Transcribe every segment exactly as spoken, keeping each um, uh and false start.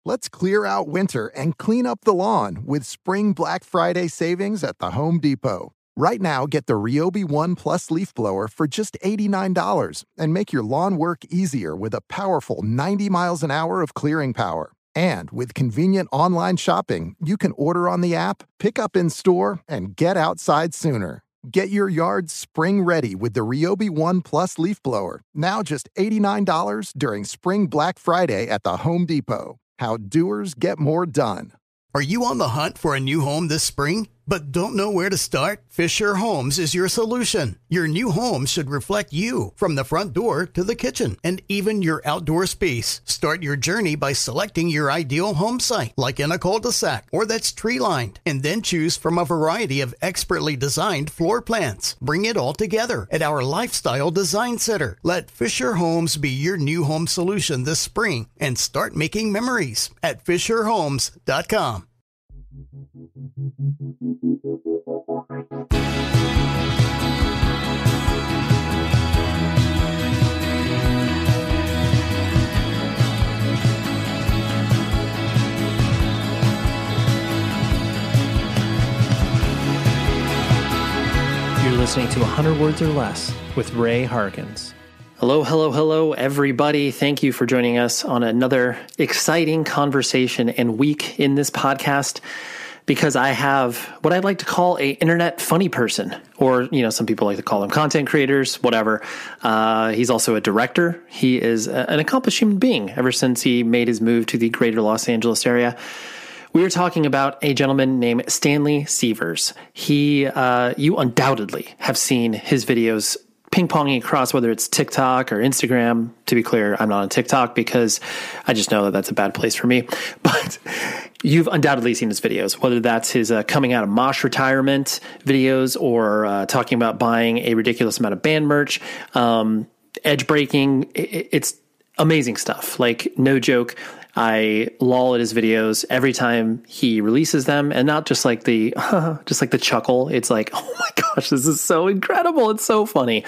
Let's clear out winter and clean up the lawn with spring Black Friday savings at the Home Depot. Right now, get the Ryobi One Plus leaf blower for just eighty-nine dollars and make your lawn work easier with a powerful ninety miles an hour of clearing power. And with convenient online shopping, you can order on the app, pick up in store, and get outside sooner. Get your yard spring ready with the Ryobi One Plus leaf blower, now just eighty-nine dollars during Spring Black Friday at the Home Depot. How doers get more done. Are you on the hunt for a new home this spring, but don't know where to start? Fisher Homes is your solution. Your new home should reflect you, from the front door to the kitchen, and even your outdoor space. Start your journey by selecting your ideal home site, like in a cul-de-sac or that's tree-lined, and then choose from a variety of expertly designed floor plans. Bring it all together at our Lifestyle Design Center. Let Fisher Homes be your new home solution this spring and start making memories at fisher homes dot com. You're listening to one hundred Words or Less with Ray Harkins. Hello, hello, hello, everybody. Thank you for joining us on another exciting conversation and week in this podcast, because I have what I'd like to call a internet funny person, or, you know, some people like to call them content creators, whatever. Uh, he's also a director. He is a, an accomplished human being ever since he made his move to the greater Los Angeles area. We are talking about a gentleman named Stanley Severs. He, uh, you undoubtedly have seen his videos ping-ponging across, whether it's TikTok or Instagram. To be clear, I'm not on TikTok because I just know that that's a bad place for me. But you've undoubtedly seen his videos, whether that's his uh, coming out of Mosh retirement videos, or uh, talking about buying a ridiculous amount of band merch, um, edge breaking. It, it's amazing stuff. Like, no joke. I loll at his videos every time he releases them, and not just like the, just like the chuckle. It's like, oh my gosh, this is so incredible. It's so funny.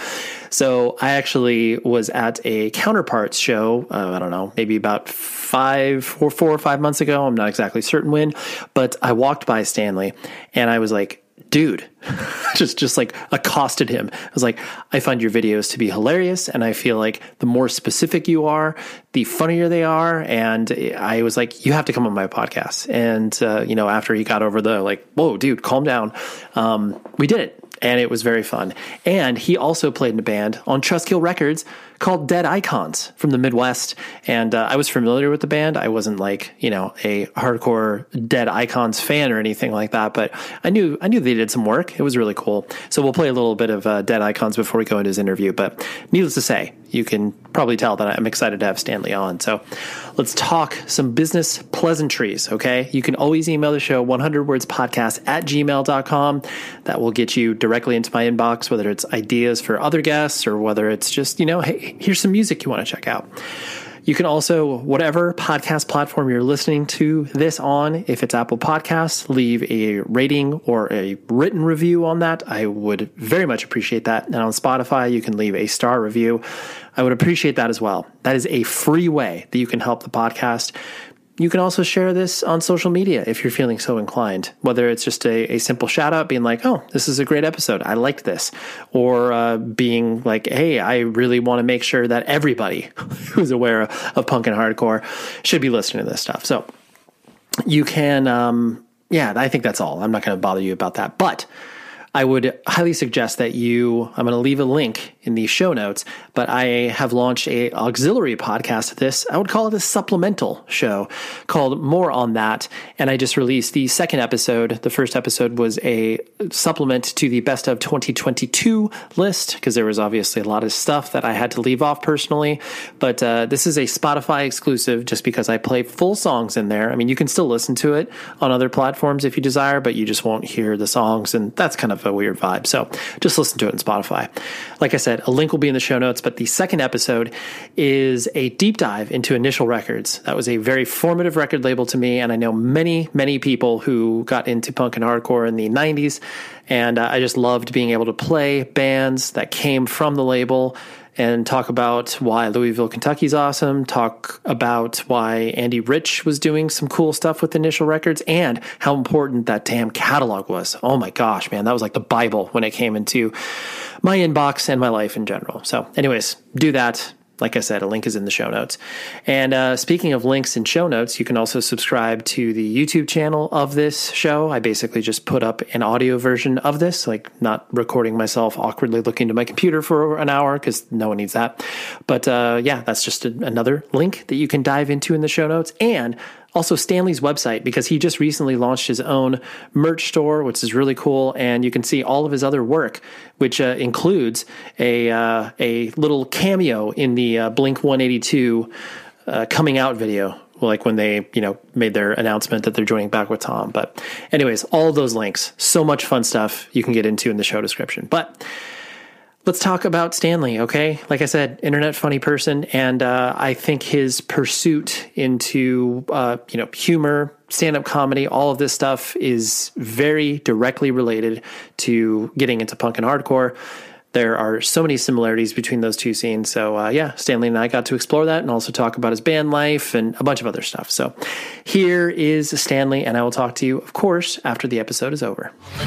So I actually was at a Counterparts show. Uh, I don't know, maybe about five or four or five months ago. I'm not exactly certain when, but I walked by Stanley and I was like, dude, just, just like accosted him. I was like, I find your videos to be hilarious. And I feel like the more specific you are, the funnier they are. And I was like, you have to come on my podcast. And, uh, you know, after he got over the like, whoa, dude, calm down. Um, we did it. And it was very fun. And he also played in a band on Trustkill Records called Dead Icons from the Midwest. And uh, I was familiar with the band. I wasn't like, you know, a hardcore Dead Icons fan or anything like that, but I knew I knew they did some work. It was really cool. So we'll play a little bit of uh, Dead Icons before we go into his interview. But needless to say, you can probably tell that I'm excited to have Stanley on. So let's talk some business pleasantries, okay? You can always email the show, one hundred words podcast at gmail dot com. That will get you directly into my inbox, whether it's ideas for other guests or whether it's just, you know, hey, here's some music you want to check out. You can also, whatever podcast platform you're listening to this on, if it's Apple Podcasts, leave a rating or a written review on that. I would very much appreciate that. And on Spotify, you can leave a star review. I would appreciate that as well. That is a free way that you can help the podcast. You can also share this on social media if you're feeling so inclined, whether it's just a, a simple shout out being like, oh, this is a great episode. I liked this. Or uh, being like, hey, I really want to make sure that everybody who's aware of, of punk and hardcore should be listening to this stuff. So you can, um, yeah, I think that's all. I'm not going to bother you about that. But I would highly suggest that you, I'm going to leave a link in the show notes, but I have launched a auxiliary podcast to this. I would call it a supplemental show called More on That. And I just released the second episode. The first episode was a supplement to the best of twenty twenty-two list, because there was obviously a lot of stuff that I had to leave off personally. But uh, this is a Spotify exclusive just because I play full songs in there. I mean, you can still listen to it on other platforms if you desire, but you just won't hear the songs. And that's kind of a weird vibe. So just listen to it on Spotify. Like I said, a link will be in the show notes, but the second episode is a deep dive into Initial Records. That was a very formative record label to me, and I know many, many people who got into punk and hardcore in the nineties, and uh, I just loved being able to play bands that came from the label and talk about why Louisville, Kentucky's awesome, talk about why Andy Rich was doing some cool stuff with Initial Records, and how important that damn catalog was. Oh my gosh, man, that was like the Bible when it came into my inbox and my life in general. So anyways, do that. Like I said, a link is in the show notes. And uh, speaking of links and show notes, you can also subscribe to the YouTube channel of this show. I basically just put up an audio version of this, like not recording myself awkwardly looking to my computer for an hour because no one needs that. But uh, yeah, that's just a, another link that you can dive into in the show notes. And also Stanley's website, because he just recently launched his own merch store, which is really cool. And you can see all of his other work, which uh, includes a uh, a little cameo in the uh, Blink one eighty-two uh, coming out video, like when they, you know, made their announcement that they're joining back with Tom. But anyways, all of those links, so much fun stuff you can get into in the show description. But let's talk about Stanley, okay? Like I said, internet funny person, and uh, I think his pursuit into, uh, you know, humor, stand-up comedy, all of this stuff is very directly related to getting into punk and hardcore. There are so many similarities between those two scenes. So, uh, yeah, Stanley and I got to explore that and also talk about his band life and a bunch of other stuff. So here is Stanley, and I will talk to you, of course, after the episode is over.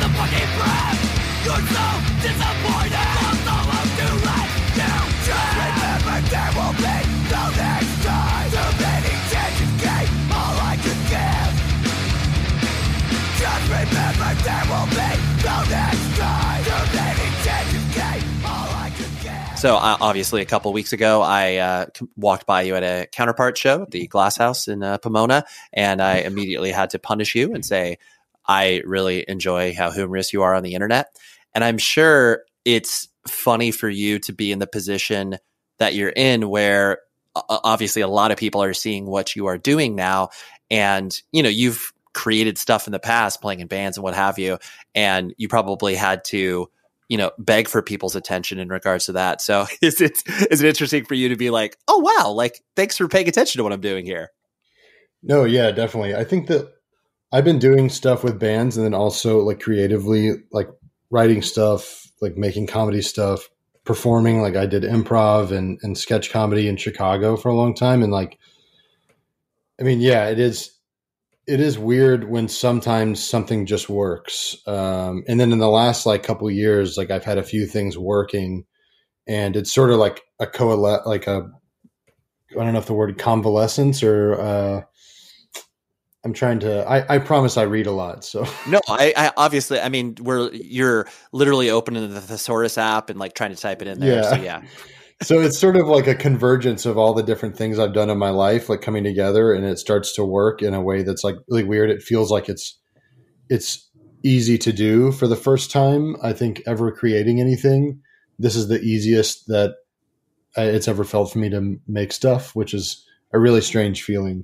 So uh, obviously, a couple weeks ago, I uh, walked by you at a Counterpart show at the Glass House in uh, Pomona, and I immediately had to punish you and say, I really enjoy how humorous you are on the internet. And I'm sure it's funny for you to be in the position that you're in, where uh, obviously a lot of people are seeing what you are doing now. And, you know, you've created stuff in the past, playing in bands and what have you, and you probably had to, you know, beg for people's attention in regards to that. So is it, is it interesting for you to be like, oh, wow, like, thanks for paying attention to what I'm doing here? No, yeah, definitely. I think that I've been doing stuff with bands and then also like creatively, like writing stuff, like making comedy stuff, performing. Like I did improv and, and sketch comedy in Chicago for a long time. And like, I mean, yeah, it is, it is weird when sometimes something just works. Um, and then in the last like couple of years, like I've had a few things working, and it's sort of like a coalesce, like a, I don't know if the word convalescence or, uh, I'm trying to, I, I promise I read a lot. So no, I, I obviously, I mean, we're, you're literally opening the Thesaurus app and like trying to type it in there. Yeah. So yeah. So it's sort of like a convergence of all the different things I've done in my life, like coming together, and it starts to work in a way that's like really weird. It feels like it's, it's easy to do for the first time, I think, ever creating anything. This is the easiest that it's ever felt for me to make stuff, which is a really strange feeling.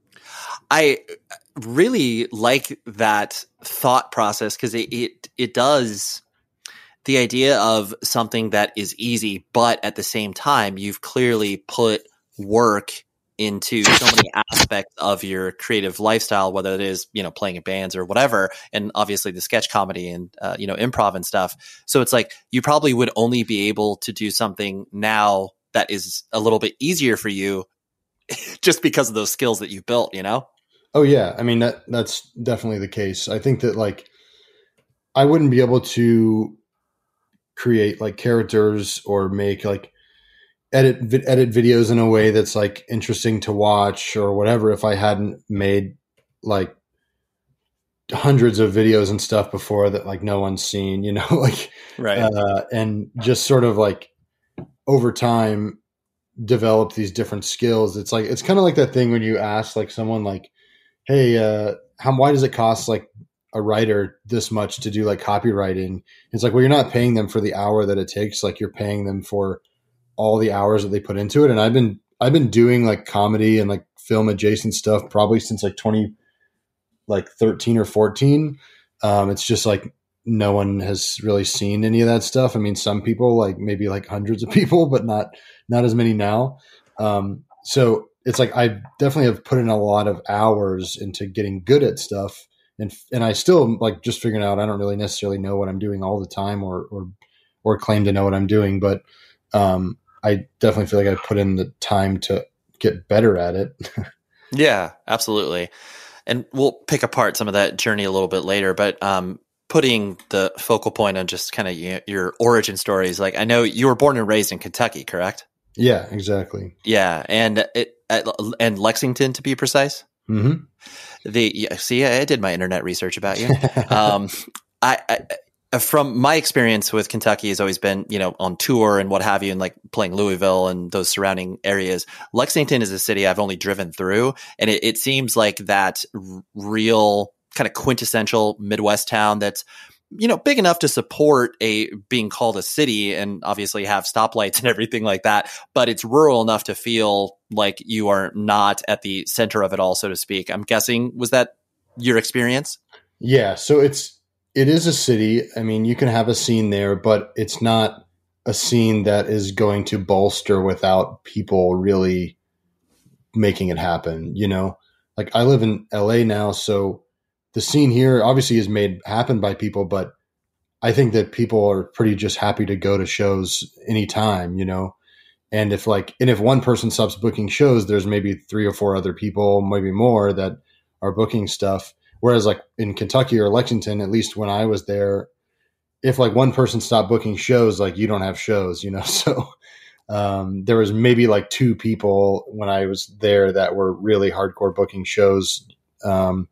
I really like that thought process, because it, it, it does the idea of something that is easy, but at the same time, you've clearly put work into so many aspects of your creative lifestyle, whether it is, you know, playing in bands or whatever, and obviously the sketch comedy and, uh, you know, improv and stuff. So it's like, you probably would only be able to do something now that is a little bit easier for you just because of those skills that you've built, you know? Oh yeah. I mean, that that's definitely the case. I think that like, I wouldn't be able to create like characters or make like edit, vi- edit videos in a way that's like interesting to watch or whatever, if I hadn't made like hundreds of videos and stuff before that, like no one's seen, you know, like, right. Uh, and just sort of like over time develop these different skills. It's like, it's kind of like that thing when you ask like someone like, hey, uh, how, why does it cost like a writer this much to do like copywriting? It's like, well, you're not paying them for the hour that it takes. Like you're paying them for all the hours that they put into it. And I've been, I've been doing like comedy and like film adjacent stuff probably since like twenty, like thirteen or fourteen. Um, it's just like, no one has really seen any of that stuff. I mean, some people, like maybe like hundreds of people, but not, not as many now. Um, so it's like, I definitely have put in a lot of hours into getting good at stuff. And, and I still like just figuring out, I don't really necessarily know what I'm doing all the time or, or, or claim to know what I'm doing. But, um, I definitely feel like I put in the time to get better at it. Yeah, absolutely. And we'll pick apart some of that journey a little bit later, but um, putting the focal point on just kind of you know, your origin stories. Like, I know you were born and raised in Kentucky, correct? Yeah, exactly. Yeah, and it and Lexington, to be precise. Mm-hmm. The yeah, see, I did my internet research about you. um, I, I from my experience with Kentucky has always been, you know, on tour and what have you, and like playing Louisville and those surrounding areas. Lexington is a city I've only driven through, and it, it seems like that r- real kind of quintessential Midwest town that's, you know, big enough to support a being called a city and obviously have stoplights and everything like that. But it's rural enough to feel like you are not at the center of it all, so to speak. I'm guessing, was that your experience? Yeah. So it's, it is a city. I mean, you can have a scene there, but it's not a scene that is going to bolster without people really making it happen. You know, like I live in L A now, so the scene here obviously is made happen by people, but I think that people are pretty just happy to go to shows anytime, you know? And if like, and if one person stops booking shows, there's maybe three or four other people, maybe more, that are booking stuff. Whereas like in Kentucky or Lexington, at least when I was there, if like one person stopped booking shows, like you don't have shows, you know? So um, there was maybe like two people when I was there that were really hardcore booking shows. Um,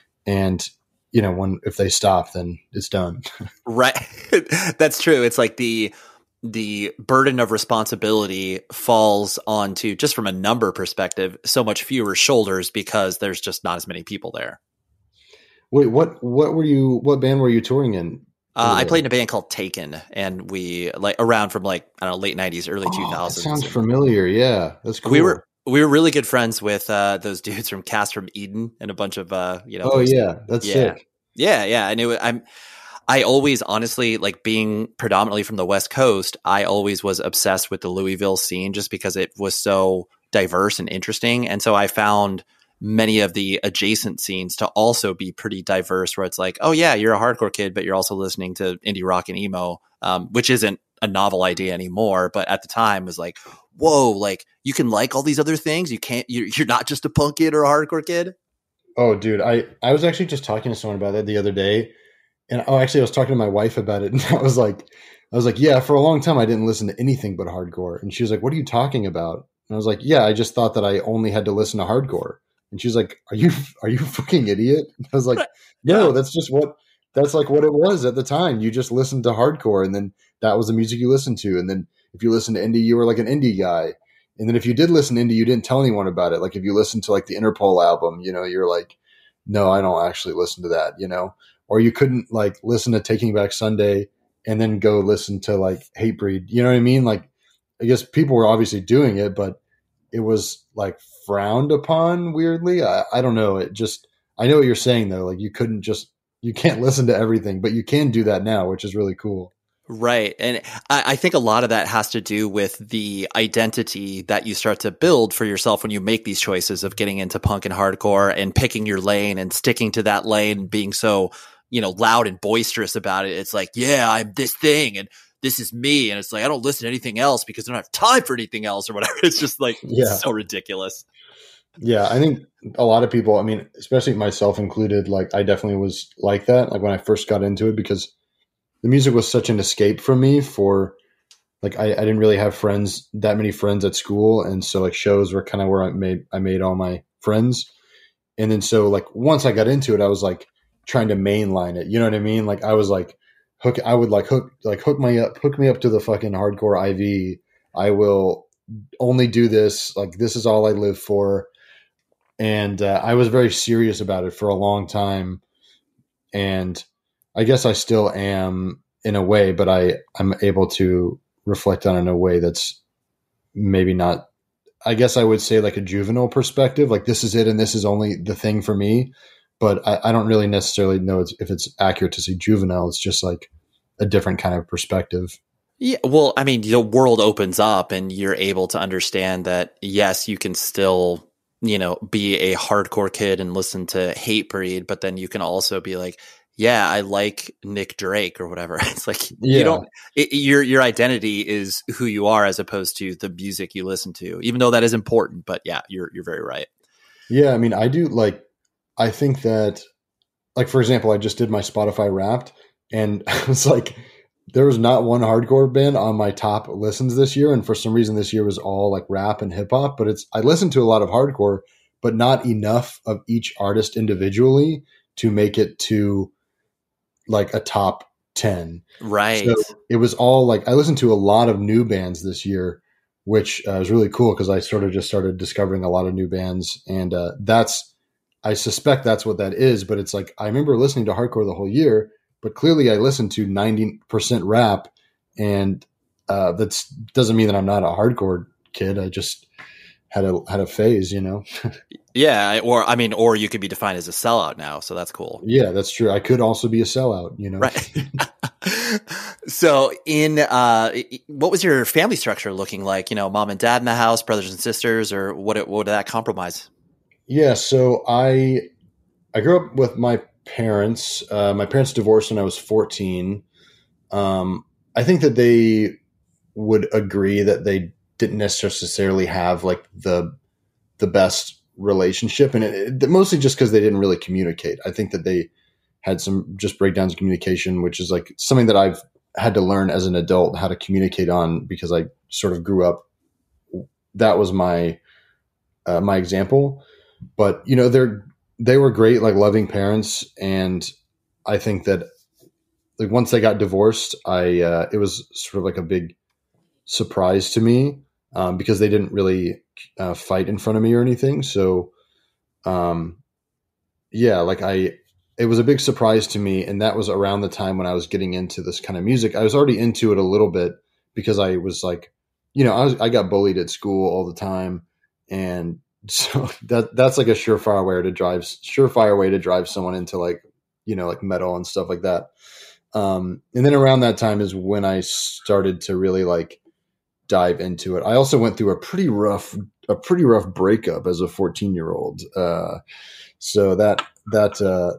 and you know, when, if they stop, then it's done. Right. That's true. It's like the, the burden of responsibility falls onto, just from a number perspective, so much fewer shoulders because there's just not as many people there. Wait, what, what were you, what band were you touring in? Uh, I played in a band called Taken, and we like around from like, I don't know, late nineties, early two thousands. That sounds familiar. Yeah. That's cool. We were, we were really good friends with uh, those dudes from Cast from Eden and a bunch of, uh, you know. Oh yeah. That's yeah. sick. Yeah. Yeah. I knew it. I'm, I always honestly, like being predominantly from the West Coast, I always was obsessed with the Louisville scene just because it was so diverse and interesting. And so I found many of the adjacent scenes to also be pretty diverse, where it's like, oh yeah, you're a hardcore kid, but you're also listening to indie rock and emo, um, which isn't a novel idea anymore. But at the time was like, whoa, like you can like all these other things. You can't, you're, you're not just a punk kid or a hardcore kid. Oh dude. I, I was actually just talking to someone about that the other day. And oh, actually I was talking to my wife about it, and I was like, I was like, yeah, for a long time I didn't listen to anything but hardcore. And she was like, what are you talking about? And I was like, yeah, I just thought that I only had to listen to hardcore. And she's like, are you, are you a fucking idiot? And I was like, no, that's just what, that's like what it was at the time. You just listened to hardcore, and then that was the music you listened to. And then if you listened to indie, you were like an indie guy. And then if you did listen to indie, you didn't tell anyone about it. Like if you listened to like the Interpol album, you know, you're like, no, I don't actually listen to that, you know? Or you couldn't like listen to Taking Back Sunday and then go listen to like Hatebreed. You know what I mean? Like, I guess people were obviously doing it, but it was like frowned upon weirdly. I, I don't know. It just, I know what you're saying though. Like you couldn't just, you can't listen to everything, but you can do that now, which is really cool. Right. And I, I think a lot of that has to do with the identity that you start to build for yourself when you make these choices of getting into punk and hardcore and picking your lane and sticking to that lane and being so, you know, loud and boisterous about it. It's like, yeah, I'm this thing and this is me. And it's like, I don't listen to anything else because I don't have time for anything else or whatever. It's just like, yeah. So ridiculous. Yeah. I think a lot of people, I mean, especially myself included, like I definitely was like that. Like when I first got into it, because the music was such an escape from me for like, I, I didn't really have friends, that many friends at school. And so like shows were kind of where I made, I made all my friends. And then, so like, once I got into it, I was like trying to mainline it. You know what I mean? Like I was like, hook, I would like hook, like hook me up, hook me up to the fucking hardcore I V. I will only do this. Like, this is all I live for. And uh, I was very serious about it for a long time. And I guess I still am in a way, but I, I'm able to reflect on it in a way that's maybe not, I guess I would say like a juvenile perspective, like this is it and this is only the thing for me. But I, I don't really necessarily know if it's accurate to say juvenile. It's just like a different kind of perspective. Yeah. Well, I mean, the world opens up and you're able to understand that, yes, you can still, you know, be a hardcore kid and listen to Hatebreed, but then you can also be like, yeah, I like Nick Drake or whatever. It's like Yeah. you don't it, your your identity is who you are as opposed to the music you listen to, even though that is important. But yeah, you're you're very right. Yeah, I mean, I do like. I think that, like for example, I just did my Spotify Wrapped, and I was like, there was not one hardcore band on my top listens this year, and for some reason, this year was all like rap and hip hop. But it's I listened to a lot of hardcore, but not enough of each artist individually to make it to like a top ten. Right. So it was all like I listened to a lot of new bands this year, which uh, was really cool because I sort of just started discovering a lot of new bands, and uh, that's I suspect that's what that is. But it's like I remember listening to hardcore the whole year, but clearly I listened to ninety percent rap, and uh, that doesn't mean that I'm not a hardcore kid. I just had a had a phase, you know. Yeah, or I mean, or you could be defined as a sellout now, so that's cool. Yeah, that's true. I could also be a sellout, you know. Right. So, in uh, what was your family structure looking like? You know, mom and dad in the house, brothers and sisters, or what? What did that compromise? Yeah, so I I grew up with my parents. Uh, my parents divorced when I was fourteen. Um, I think that they would agree that they didn't necessarily have like the the best relationship, and it, it, mostly just because they didn't really communicate. I think that they had some just breakdowns in communication, which is like something that I've had to learn as an adult how to communicate on because I sort of grew up. That was my uh, my example, but you know they're they were great, like loving parents, and I think that like once they got divorced, I uh, it was sort of like a big surprise to me um, because they didn't really uh, fight in front of me or anything. So, um, yeah, like I, it was a big surprise to me. And that was around the time when I was getting into this kind of music. I was already into it a little bit because I was like, you know, I was, I got bullied at school all the time. And so that, that's like a surefire way to drive, surefire way to drive someone into like, you know, like metal and stuff like that. Um, and then around that time is when I started to really like dive into it. I also went through a pretty rough, a pretty rough breakup as a fourteen year old. Uh, so that, that, uh,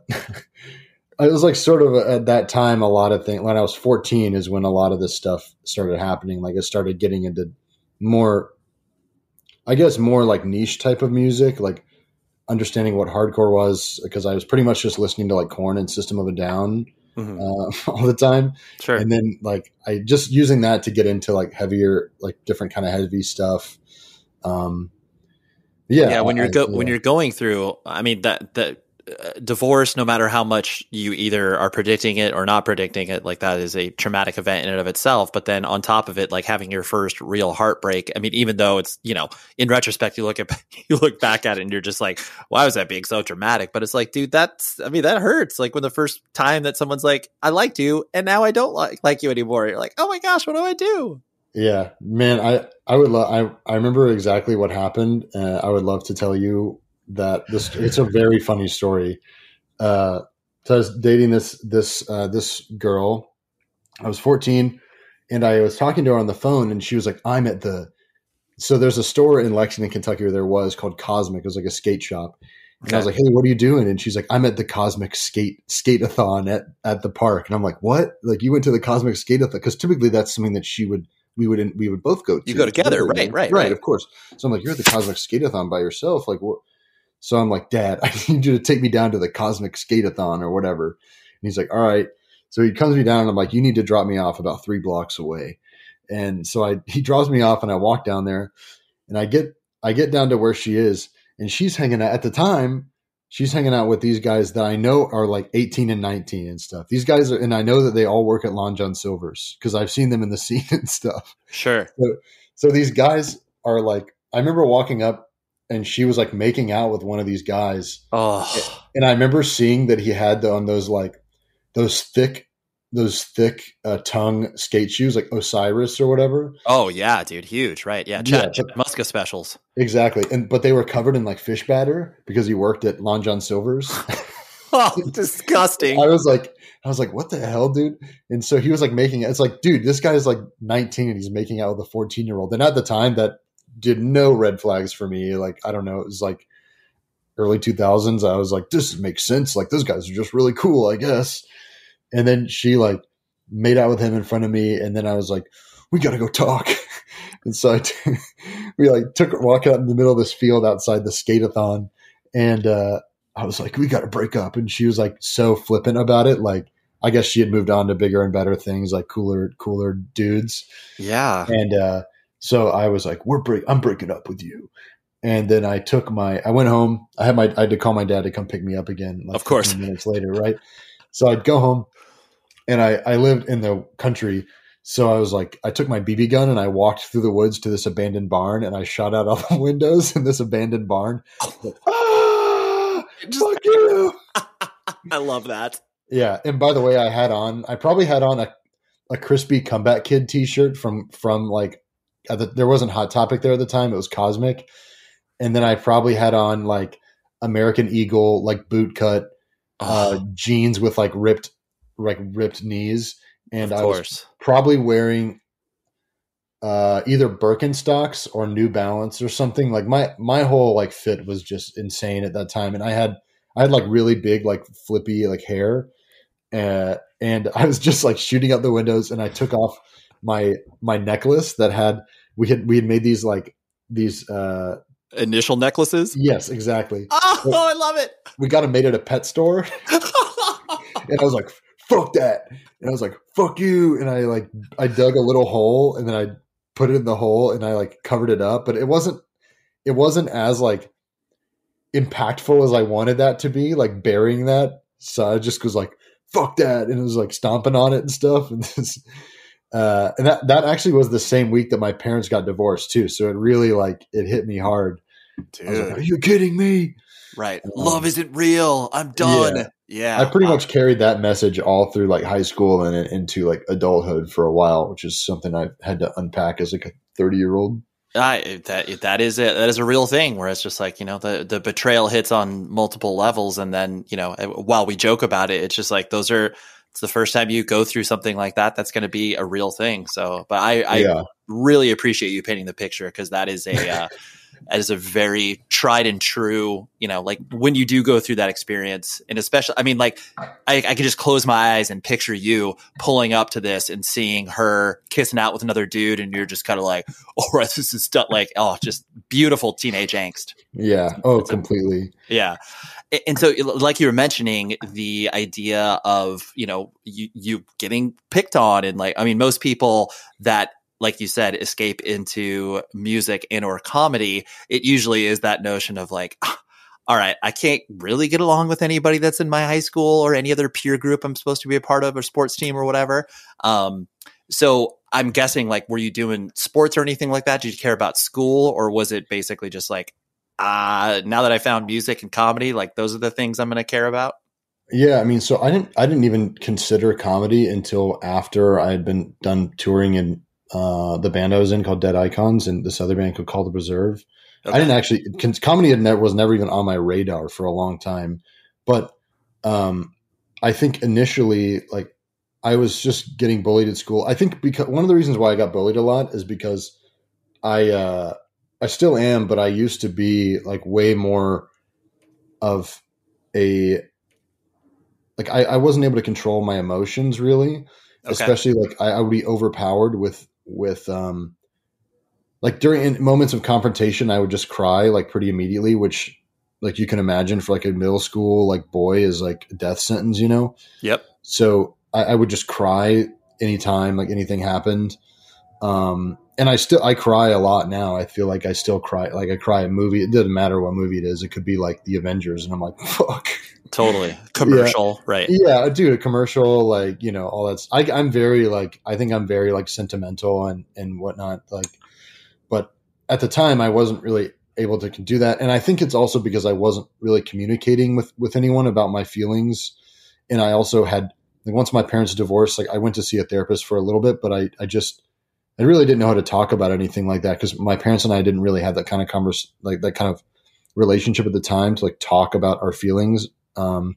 it was like sort of at that time, a lot of things when I was fourteen is when a lot of this stuff started happening. Like I started getting into more, I guess more like niche type of music, like understanding what hardcore was because I was pretty much just listening to like Korn and System of a Down. Mm-hmm. Uh, all the time. Sure. And then like I just using that to get into like heavier, like different kind of heavy stuff. Um, yeah. Yeah. When you're go, I, yeah. when you're going through, I mean that, that uh, divorce, no matter how much you either are predicting it or not predicting it, like that is a traumatic event in and of itself. But then on top of it, like having your first real heartbreak. I mean, even though it's, you know, in retrospect, you look at, you look back at it and you're just like, why was that being so dramatic? But it's like, dude, that's, I mean, that hurts. Like when the first time that someone's like, I liked you and now I don't like, like you anymore. You're like, oh my gosh, what do I do? Yeah, man, I, I would love, I, I remember exactly what happened. Uh, I would love to tell you that this, it's a very funny story. Uh, so I was dating this, this, uh, this girl. I was fourteen and I was talking to her on the phone and she was like, I'm at the, so there's a store in Lexington, Kentucky where there was called Cosmic. It was like a skate shop. And okay. I was like, hey, what are you doing? And she's like, I'm at the Cosmic Skate Skate-a-thon at, at the park. And I'm like, what? Like you went to the Cosmic Skate-a-thon? Because typically that's something that she would, we would, we would both go to. You go together, right, right, right, right. Of course. So I'm like, you're at the Cosmic Skate-a-thon by yourself. Like what? So I'm like, Dad, I need you to take me down to the Cosmic Skate-a-thon or whatever. And he's like, all right. So he comes me down and I'm like, you need to drop me off about three blocks away. And so I, he drops me off and I walk down there and I get, I get down to where she is and she's hanging out at the time. She's hanging out with these guys that I know are like eighteen and nineteen and stuff. These guys are, and I know that they all work at Long John Silver's because I've seen them in the scene and stuff. Sure. So, so these guys are like, I remember walking up and she was like making out with one of these guys. Oh, and I remember seeing that he had on those like those thick, those thick uh, tongue skate shoes, like Osiris or whatever. Oh yeah, dude, huge, right? Yeah, Chad, yeah Muska specials. Exactly, and but they were covered in like fish batter because he worked at Long John Silver's. Oh, disgusting! I was like, I was like, what the hell, dude? And so he was like making it. It's like, dude, this guy is like nineteen and he's making out with a fourteen year old. And at the time, that did no red flags for me. Like, I don't know, it was like early two thousands, I was like, this makes sense. Like, those guys are just really cool, I guess. And then she like made out with him in front of me. And then I was like, we got to go talk. And so I t- we like took a walk out in the middle of this field outside the skate-a-thon. And uh, I was like, we got to break up. And she was like so flippant about it. Like, I guess she had moved on to bigger and better things, like cooler, cooler dudes. Yeah. And uh, so I was like, we're break, I'm breaking up with you. And then I took my, I went home. I had my, I had to call my dad to come pick me up again. Like of course. minutes later, right? So I'd go home, and I, I lived in the country. So I was like, I took my B B gun and I walked through the woods to this abandoned barn, and I shot out all the windows in this abandoned barn. Like, ah, Just, fuck you. I love that. Yeah. And by the way, I had on, I probably had on a, a Crispy Comeback Kid t-shirt from, from like, at the, there wasn't Hot Topic there at the time. It was Cosmic. And then I probably had on like American Eagle, like boot cut uh, Oh. jeans with like ripped, like ripped knees. And Of I course. was probably wearing uh, either Birkenstocks or New Balance or something. Like my, my whole like fit was just insane at that time. And I had, I had like really big, like flippy, like hair. Uh, and I was just like shooting out the windows, and I took off my, my necklace that had, we had, we had made these like these, uh, Initial necklaces. yes, exactly. Oh, I love it. We got them made at a pet store. And I was like, fuck that. And I was like, fuck you. And I like, I dug a little hole, and then I put it in the hole, and I like covered it up, but it wasn't, it wasn't as like impactful as I wanted that to be, like burying that. So I just was like, fuck that. And it was like stomping on it and stuff. And this, uh, and that, that actually was the same week that my parents got divorced too. So it really like, it hit me hard. I was like, are you kidding me? Right. Um, Love isn't real. I'm done. yeah. Yeah. I pretty Wow. much carried that message all through like high school and into like adulthood for a while, which is something I had to unpack as like a thirty year old. I, that that is it. That is a real thing where it's just like, you know, the, the betrayal hits on multiple levels. And then, you know, while we joke about it, it's just like, those are, it's the first time you go through something like that. That's going to be a real thing. So, but I, I Yeah. really appreciate you painting the picture, because that is a, uh, that is a very tried and true, you know, like when you do go through that experience, and especially, I mean, like I, I could just close my eyes and picture you pulling up to this and seeing her kissing out with another dude. And you're just kind of like, oh, this is stuff like, oh, just beautiful teenage angst. Yeah. Oh, It's a- completely. Yeah. A- And so, like you were mentioning, the idea of, you know, you, you getting picked on, and like, I mean, most people that, like you said, escape into music and or comedy, it usually is that notion of like, ah, all right, I can't really get along with anybody that's in my high school or any other peer group I'm supposed to be a part of, or sports team or whatever. Um, so I'm guessing, like, were you doing sports or anything like that? Did you care about school, or was it basically just like, uh, now that I found music and comedy, like those are the things I'm going to care about? Yeah, I mean, so I didn't I didn't even consider comedy until after I had been done touring in uh, the band I was in called Dead Icons, and this other band called Call the Preserve. Okay. I didn't actually con- comedy had never, was never even on my radar for a long time, but um, I think initially, like, I was just getting bullied at school. I think because one of the reasons why I got bullied a lot is because I uh, I still am, but I used to be like way more of a like I, I wasn't able to control my emotions really, Okay. especially like I, I would be overpowered with with um like during in moments of confrontation I would just cry like pretty immediately, which like you can imagine for like a middle school like boy is like a death sentence, you know. Yep. So I, I would just cry anytime like anything happened. Um, and I still, I cry a lot now. I feel like I still cry. Like I cry a movie. It doesn't matter what movie it is. It could be like the Avengers. And I'm like, fuck. Totally. Commercial. Right. Yeah. Dude, a commercial, like, you know, all that's, I, I'm very like, I think I'm very like sentimental and, and whatnot. Like, but at the time I wasn't really able to do that. And I think it's also because I wasn't really communicating with, with anyone about my feelings. And I also had, like, once my parents divorced, like I went to see a therapist for a little bit, but I, I just, I really didn't know how to talk about anything like that because my parents and I didn't really have that kind of converse, like that kind of relationship at the time to like talk about our feelings. Um,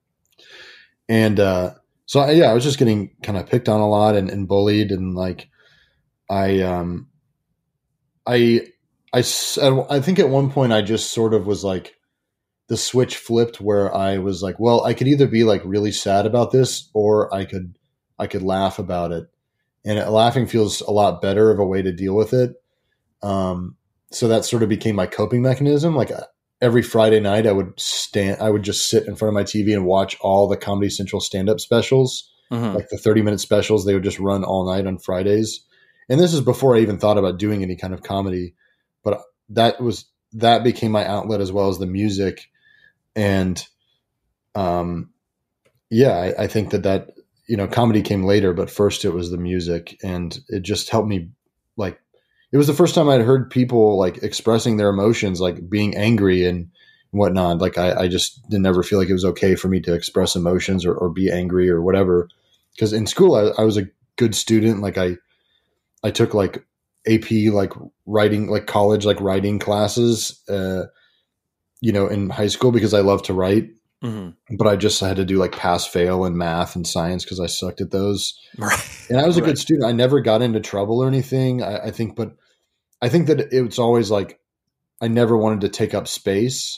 and uh, so I, yeah, I was just getting kind of picked on a lot and, and bullied, and like I, um, I, I, I think at one point I just sort of was like, the switch flipped where I was like, well, I could either be like really sad about this, or I could, I could laugh about it. And it, laughing feels a lot better of a way to deal with it. Um, so that sort of became my coping mechanism. Like every Friday night I would stand, I would just sit in front of my T V and watch all the Comedy Central stand-up specials, mm-hmm. like the thirty minute specials. They would just run all night on Fridays. And this is before I even thought about doing any kind of comedy, but that was, that became my outlet as well as the music. And, um, yeah, I, I think that that, you know, comedy came later, but first it was the music, and it just helped me. Like, it was the first time I'd heard people like expressing their emotions, like being angry and whatnot. Like I, I just didn't ever feel like it was okay for me to express emotions or, or be angry or whatever. Cause in school, I, I was a good student. Like I, I took like A P, like writing, like college, like writing classes, uh, you know, in high school because I love to write. Mm-hmm. But I just had to do like pass fail in math and science because I sucked at those. Right. And I was a right. good student. I never got into trouble or anything, I, I think, but I think that it's always like I never wanted to take up space.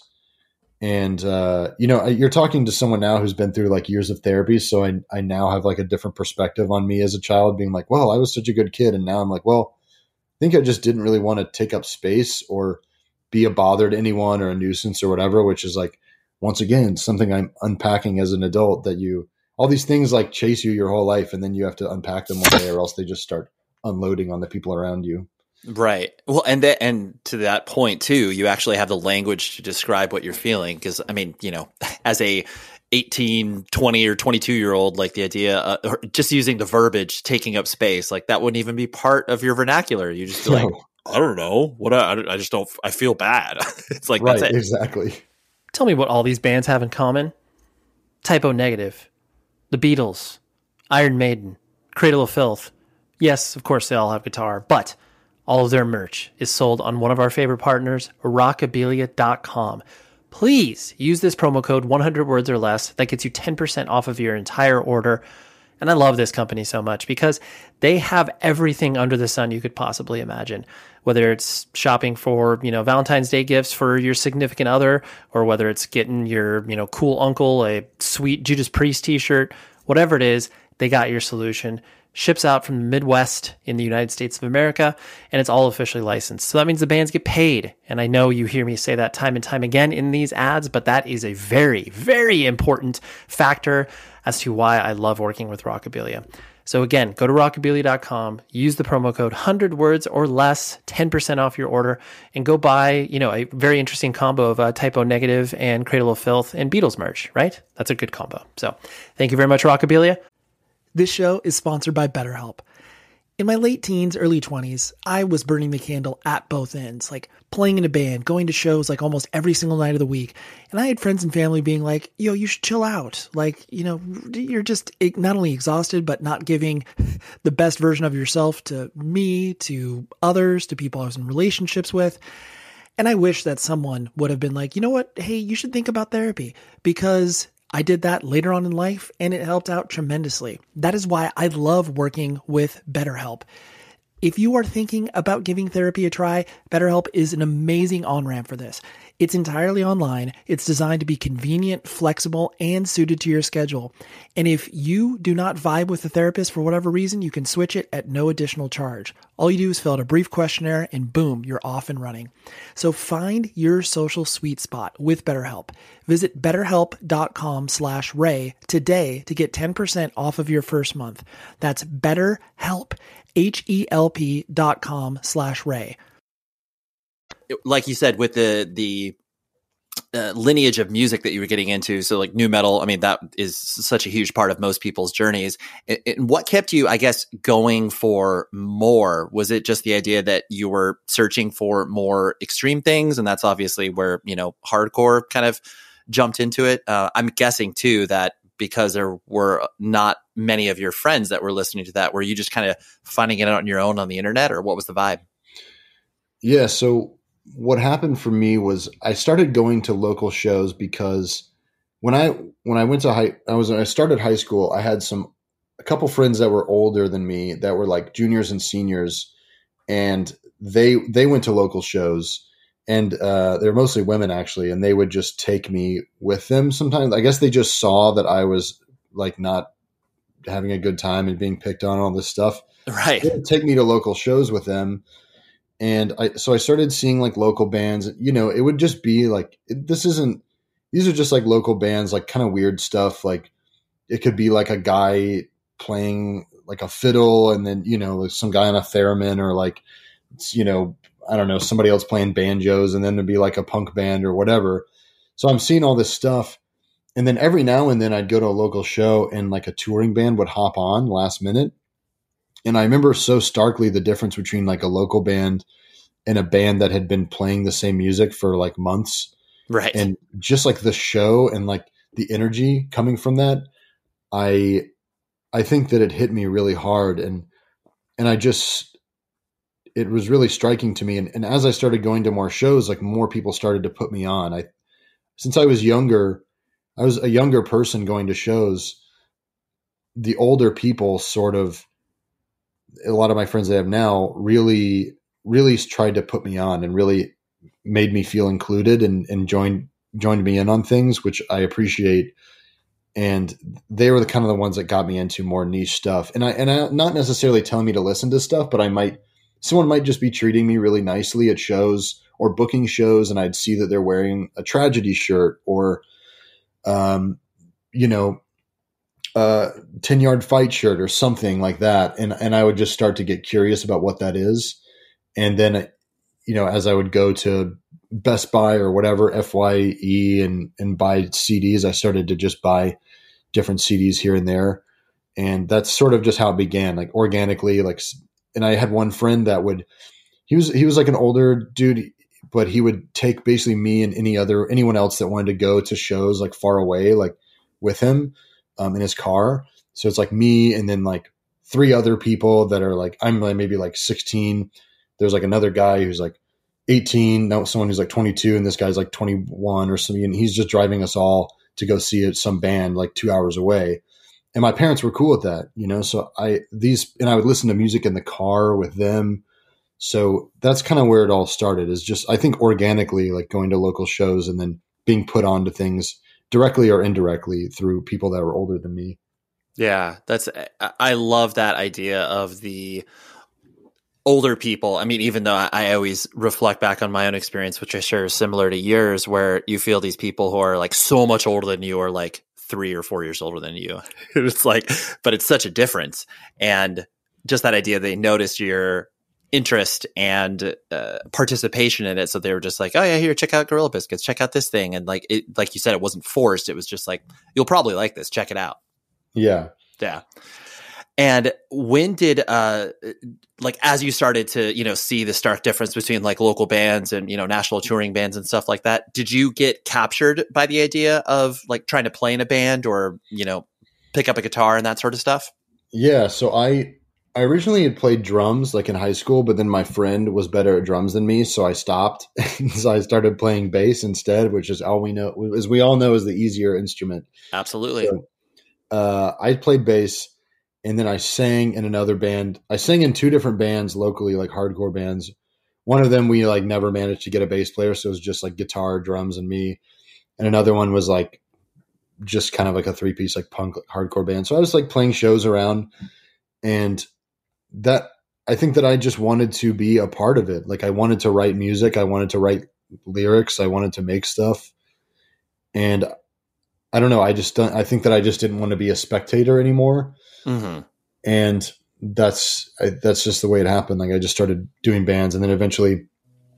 And, uh, you know, you're talking to someone now who's been through like years of therapy. So I, I now have like a different perspective on me as a child, being like, well, I was such a good kid. And now I'm like, well, I think I just didn't really want to take up space or be a bother to anyone or a nuisance or whatever, which is like, once again, something I'm unpacking as an adult, that you, all these things like chase you your whole life, and then you have to unpack them one day or else they just start unloading on the people around you. Right. Well, and that, and to that point too, you actually have the language to describe what you're feeling. Cause I mean, you know, as a eighteen, twenty or twenty-two year old, like the idea, uh, or just using the verbiage, taking up space, like that wouldn't even be part of your vernacular. You just be like, no. I don't know what, I, I just don't, I feel bad. It's like, right, that's it. Exactly. Tell me what all these bands have in common. Typo Negative, The Beatles, Iron Maiden, Cradle of Filth. Yes, of course they all have guitar, but all of their merch is sold on one of our favorite partners, rockabilia dot com. Please use this promo code one hundred words or less. That gets you ten percent off of your entire order. And I love this company so much because they have everything under the sun you could possibly imagine. Whether it's shopping for, you know, Valentine's Day gifts for your significant other, or whether it's getting your, you know, cool uncle a sweet Judas Priest t-shirt, whatever it is, they got your solution. Ships out from the Midwest in the United States of America, and it's all officially licensed. So that means the bands get paid. And I know you hear me say that time and time again in these ads, but that is a very, very important factor as to why I love working with Rockabilia. So again, go to rockabilia dot com, use the promo code one hundred words or less, ten percent off your order, and go buy, you know, a very interesting combo of uh, Typo Negative and Cradle of Filth and Beatles merch, right? That's a good combo. So thank you very much, Rockabilia. This show is sponsored by BetterHelp. In my late teens, early twenties, I was burning the candle at both ends, like playing in a band, going to shows like almost every single night of the week. And I had friends and family being like, yo, you should chill out. Like, you know, you're just not only exhausted, but not giving the best version of yourself to me, to others, to people I was in relationships with. And I wish that someone would have been like, you know what? Hey, you should think about therapy, because I did that later on in life and it helped out tremendously. That is why I love working with BetterHelp. If you are thinking about giving therapy a try, BetterHelp is an amazing on-ramp for this. It's entirely online. It's designed to be convenient, flexible, and suited to your schedule. And if you do not vibe with the therapist for whatever reason, you can switch it at no additional charge. All you do is fill out a brief questionnaire and boom, you're off and running. So find your social sweet spot with BetterHelp. Visit betterhelp.com slash Ray today to get ten percent off of your first month. That's BetterHelp, H-E-L-P dot com slash Ray. Like you said, with the the uh, lineage of music that you were getting into, so like nu metal, I mean, that is such a huge part of most people's journeys. And, and what kept you, I guess, going for more? Was it just the idea that you were searching for more extreme things, and that's obviously where, you know, hardcore kind of jumped into it? Uh, I'm guessing too that because there were not many of your friends that were listening to that, were you just kind of finding it out on your own on the internet, or what was the vibe? Yeah, so what happened for me was I started going to local shows because when I when I went to high I was I started high school, I had some a couple friends that were older than me that were like juniors and seniors, and they they went to local shows, and uh, they're mostly women actually, and they would just take me with them sometimes. I guess they just saw that I was like not having a good time and being picked on and all this stuff. Right. So they would take me to local shows with them. And I, so I started seeing like local bands, you know, it would just be like, it, this isn't, these are just like local bands, like kind of weird stuff. Like it could be like a guy playing like a fiddle and then, you know, some guy on a theremin, or like, you know, I don't know, somebody else playing banjos, and then there'd be like a punk band or whatever. So I'm seeing all this stuff. And then every now and then I'd go to a local show and like a touring band would hop on last minute. And I remember so starkly the difference between like a local band and a band that had been playing the same music for like months. Right. And just like the show and like the energy coming from that, I, I think that it hit me really hard. And, and I just, it was really striking to me. And, and as I started going to more shows, like more people started to put me on. I, since I was younger, I was a younger person going to shows. The older people sort of, a lot of my friends I have now really, really tried to put me on and really made me feel included and, and joined, joined me in on things, which I appreciate. And they were the kind of the ones that got me into more niche stuff. And I, and I, not necessarily telling me to listen to stuff, but I might, someone might just be treating me really nicely at shows or booking shows. And I'd see that they're wearing a Tragedy shirt or, um, you know, uh, ten yard fight shirt or something like that. And, and I would just start to get curious about what that is. And then, you know, as I would go to Best Buy or whatever, F Y E, and, and buy C Ds, I started to just buy different C Ds here and there. And that's sort of just how it began, like organically, like, and I had one friend that would, he was, he was like an older dude, but he would take basically me and any other, anyone else that wanted to go to shows like far away, like with him, um, in his car. So it's like me and then like three other people that are like, I'm like maybe like sixteen. There's like another guy who's like eighteen, now someone who's like twenty-two, and this guy's like twenty-one or something. And he's just driving us all to go see it, some band like two hours away. And my parents were cool with that, you know? So I, these, and I would listen to music in the car with them. So that's kind of where it all started, is just, I think organically, like going to local shows and then being put onto things directly or indirectly through people that were older than me. Yeah, that's, I love that idea of the older people. I mean, even though I, I always reflect back on my own experience, which I share is similar to yours, where you feel these people who are like so much older than you are like three or four years older than you. It's like, but it's such a difference. And just that idea, they noticed your interest and uh, participation in it. So they were just like, oh yeah, here, check out Gorilla Biscuits, check out this thing. And like, it, like you said, it wasn't forced. It was just like, you'll probably like this, check it out. Yeah. Yeah. And when did, uh, like, as you started to, you know, see the stark difference between like local bands and, you know, national touring bands and stuff like that, did you get captured by the idea of like trying to play in a band or, you know, pick up a guitar and that sort of stuff? Yeah. So I, I originally had played drums like in high school, but then my friend was better at drums than me. So I stopped. So I started playing bass instead, which is all we know, as we all know, is the easier instrument. Absolutely. So, uh, I played bass. And then I sang in another band. I sang in two different bands locally, like hardcore bands. One of them, we like never managed to get a bass player. So it was just like guitar, drums, and me. And another one was like just kind of like a three piece, like punk like, hardcore band. So I was like playing shows around, and that, I think that I just wanted to be a part of it. Like I wanted to write music. I wanted to write lyrics. I wanted to make stuff. And I don't know. I just don't, I think that I just didn't want to be a spectator anymore. Mm-hmm. And that's, I, that's just the way it happened. Like I just started doing bands, and then eventually,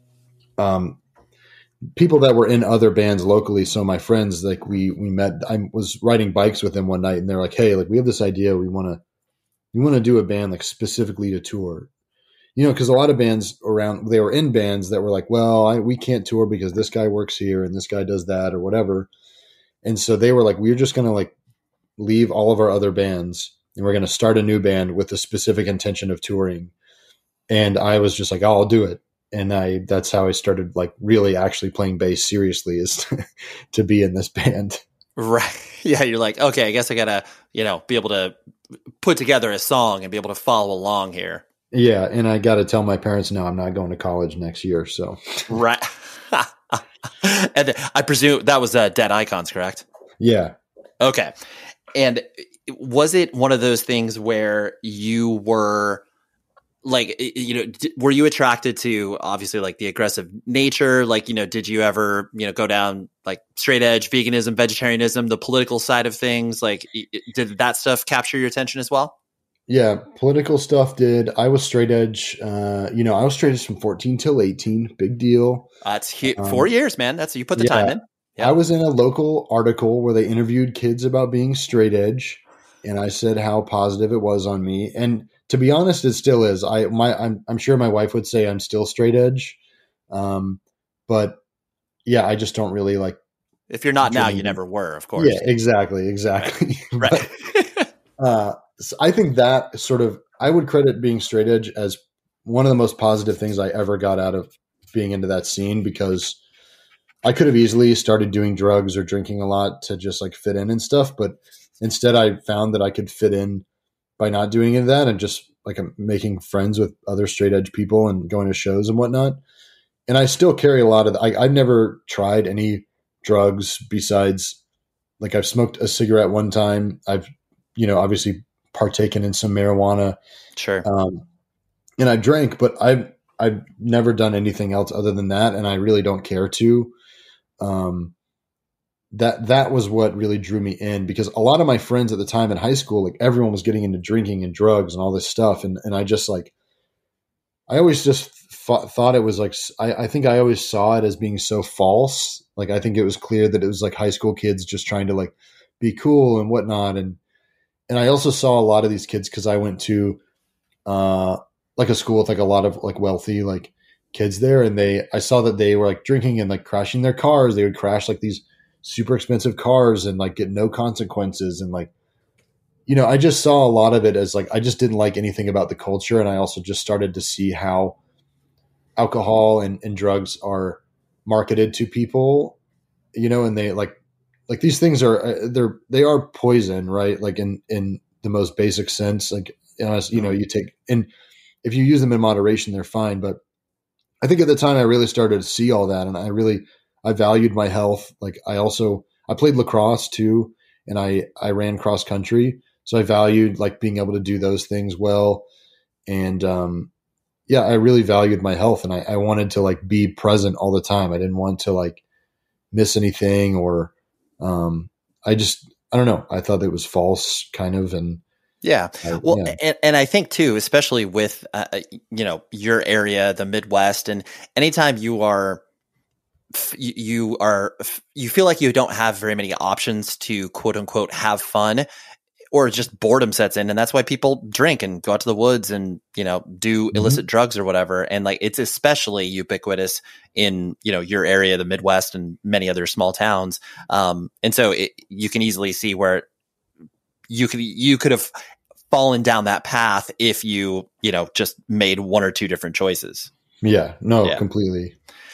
um, people that were in other bands locally. So my friends, like we, we met, I was riding bikes with them one night, and they're like, hey, like we have this idea. We want to, we want to do a band like specifically to tour, you know, cause a lot of bands around, they were in bands that were like, well, I, we can't tour because this guy works here and this guy does that or whatever. And so they were like, we're just going to like leave all of our other bands, and we're going to start a new band with the specific intention of touring. And I was just like, oh, I'll do it. And I, that's how I started like really actually playing bass seriously, is to be in this band. Right. Yeah. You're like, okay, I guess I gotta, you know, be able to put together a song and be able to follow along here. Yeah. And I got to tell my parents, no, I'm not going to college next year. So. Right. And I presume that was uh, Dead Icons, correct? Yeah. Okay. And was it one of those things where you were like, you know, were you attracted to obviously like the aggressive nature? Like, you know, did you ever, you know, go down like straight edge veganism, vegetarianism, the political side of things? Like, did that stuff capture your attention as well? Yeah, political stuff did. I was straight edge. Uh, you know, I was straight edge from fourteen till eighteen. Big deal. That's uh, hu- four um, years, man. That's you put the yeah, time in. Yep. I was in a local article where they interviewed kids about being straight edge, and I said how positive it was on me. And to be honest, it still is. I my I'm I'm sure my wife would say I'm still straight edge, um, but yeah, I just don't really like. If you're not now, you never were, of course. Yeah, exactly, exactly. Right. but, uh, so I think that sort of I would credit being straight edge as one of the most positive things I ever got out of being into that scene, because I could have easily started doing drugs or drinking a lot to just like fit in and stuff. But instead I found that I could fit in by not doing any of that and just like making friends with other straight edge people and going to shows and whatnot. And I still carry a lot of, I, I've never tried any drugs besides like I've smoked a cigarette one time. I've, you know, obviously partaken in some marijuana. Sure. Um, and I drank, but I've, I've never done anything else other than that. And I really don't care to. Um, that, that was what really drew me in, because a lot of my friends at the time in high school, like everyone was getting into drinking and drugs and all this stuff. And, and I just like, I always just th- thought it was like, I, I think I always saw it as being so false. Like, I think it was clear that it was like high school kids just trying to like be cool and whatnot. And, and I also saw a lot of these kids, cause I went to, uh, like a school with like a lot of like wealthy, like kids there. And they, I saw that they were like drinking and like crashing their cars. They would crash like these super expensive cars and like get no consequences. And like, you know, I just saw a lot of it as like, I just didn't like anything about the culture. And I also just started to see how alcohol and, and drugs are marketed to people, you know, and they like, like these things are, they're, they are poison, right? Like in, in the most basic sense, like, you know, you take, and if you use them in moderation, they're fine. But I think at the time I really started to see all that. And I really, I valued my health. Like I also, I played lacrosse too. And I, I ran cross country. So I valued like being able to do those things well. And, um, yeah, I really valued my health, and I, I wanted to like be present all the time. I didn't want to like miss anything, or, um, I just, I don't know. I thought it was false kind of. And yeah, I, well, yeah. And, and I think too, especially with, uh, you know, your area, the Midwest, and anytime you are, you, you are, you feel like you don't have very many options to quote unquote have fun, or just boredom sets in. And that's why people drink and go out to the woods and, you know, do illicit mm-hmm. drugs or whatever. And like, it's especially ubiquitous in, you know, your area, the Midwest, and many other small towns. Um, and so it, you can easily see where you could, you could have fallen down that path if you, you know, just made one or two different choices. Yeah, no, yeah. completely.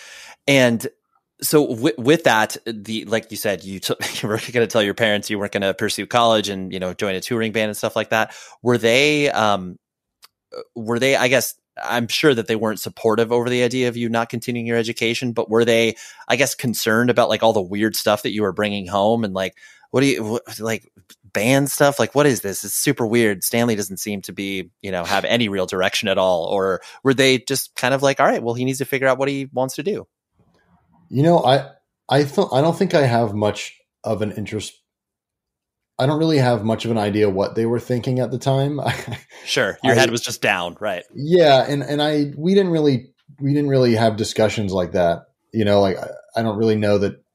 And so with, with that, the, like you said, you, t- you were going to tell your parents you weren't going to pursue college and, you know, join a touring band and stuff like that. Were they, um, were they, I guess, I'm sure that they weren't supportive over the idea of you not continuing your education, but were they, I guess, concerned about like all the weird stuff that you were bringing home and like, what do you what, like band stuff? Like, what is this? It's super weird. Stanley doesn't seem to be, you know, have any real direction at all. Or were they just kind of like, all right, well, he needs to figure out what he wants to do? You know, I I thought I don't think I have much of an interest. I don't really have much of an idea what they were thinking at the time. Sure, your I, head was just down, right? Yeah, and and I we didn't really we didn't really have discussions like that. You know, like I, I don't really know that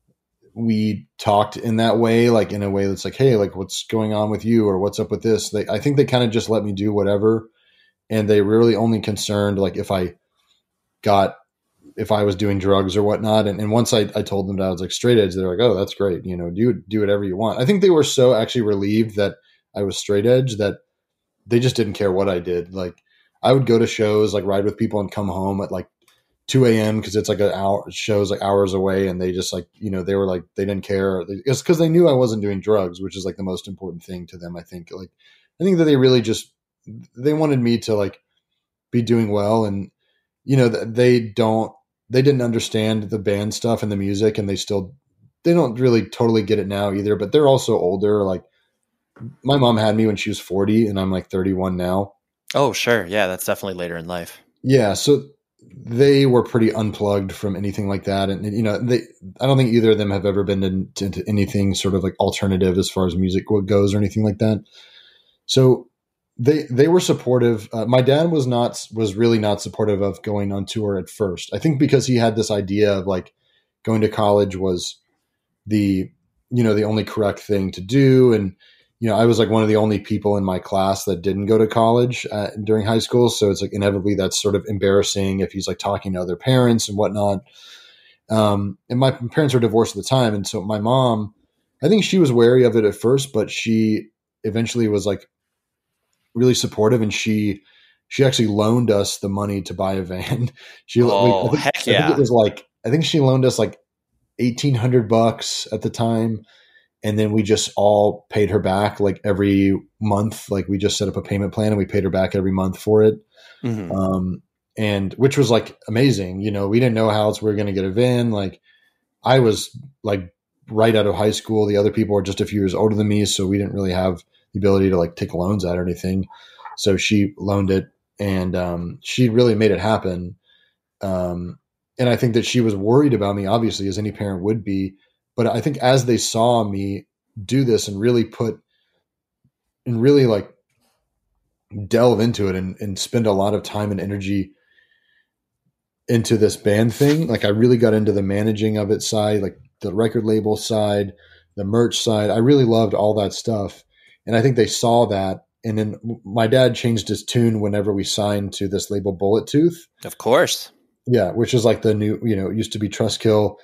we talked in that way, like in a way that's like, hey, like what's going on with you, or what's up with this? They, I think they kind of just let me do whatever, and they were really only concerned like if I got. if I was doing drugs or whatnot. And, and once I, I told them that I was like straight edge, they're like, oh, that's great. You know, do, do whatever you want. I think they were so actually relieved that I was straight edge that they just didn't care what I did. Like I would go to shows, like ride with people and come home at like two a.m. cause it's like an hour shows like hours away. And they just like, you know, they were like, they didn't care. It's cause they knew I wasn't doing drugs, which is like the most important thing to them. I think like, I think that they really just, they wanted me to like be doing well. And, you know, they don't, they didn't understand the band stuff and the music, and they still, they don't really totally get it now either, but they're also older. Like my mom had me when she was forty and I'm like thirty-one now. Oh, sure. Yeah. That's definitely later in life. Yeah. So they were pretty unplugged from anything like that. And, and you know, they, I don't think either of them have ever been into, into anything sort of like alternative as far as music goes or anything like that. So they, they were supportive. Uh, my dad was not, was really not supportive of going on tour at first. I think because he had this idea of like going to college was the, you know, the only correct thing to do. And, you know, I was like one of the only people in my class that didn't go to college uh, during high school. So it's like inevitably that's sort of embarrassing if he's like talking to other parents and whatnot. Um, and my parents were divorced at the time. And so my mom, I think she was wary of it at first, but she eventually was like really supportive. And she, she actually loaned us the money to buy a van. She, oh, we, I think, heck yeah. I think it was like, I think she loaned us like eighteen hundred bucks at the time. And then we just all paid her back like every month. Like we just set up a payment plan and we paid her back every month for it. Mm-hmm. Um, and which was like amazing. You know, we didn't know how else we were going to get a van. Like I was like right out of high school. The other people were just a few years older than me. So we didn't really have the ability to like take loans out or anything. So she loaned it and um, she really made it happen. Um, and I think that she was worried about me, obviously, as any parent would be. But I think as they saw me do this and really put and really like delve into it and, and spend a lot of time and energy into this band thing, like I really got into the managing of it side, like the record label side, the merch side. I really loved all that stuff. And I think they saw that. And then my dad changed his tune whenever we signed to this label Bullet Tooth. Of course. Yeah. Which is like the new, you know, it used to be Trustkill,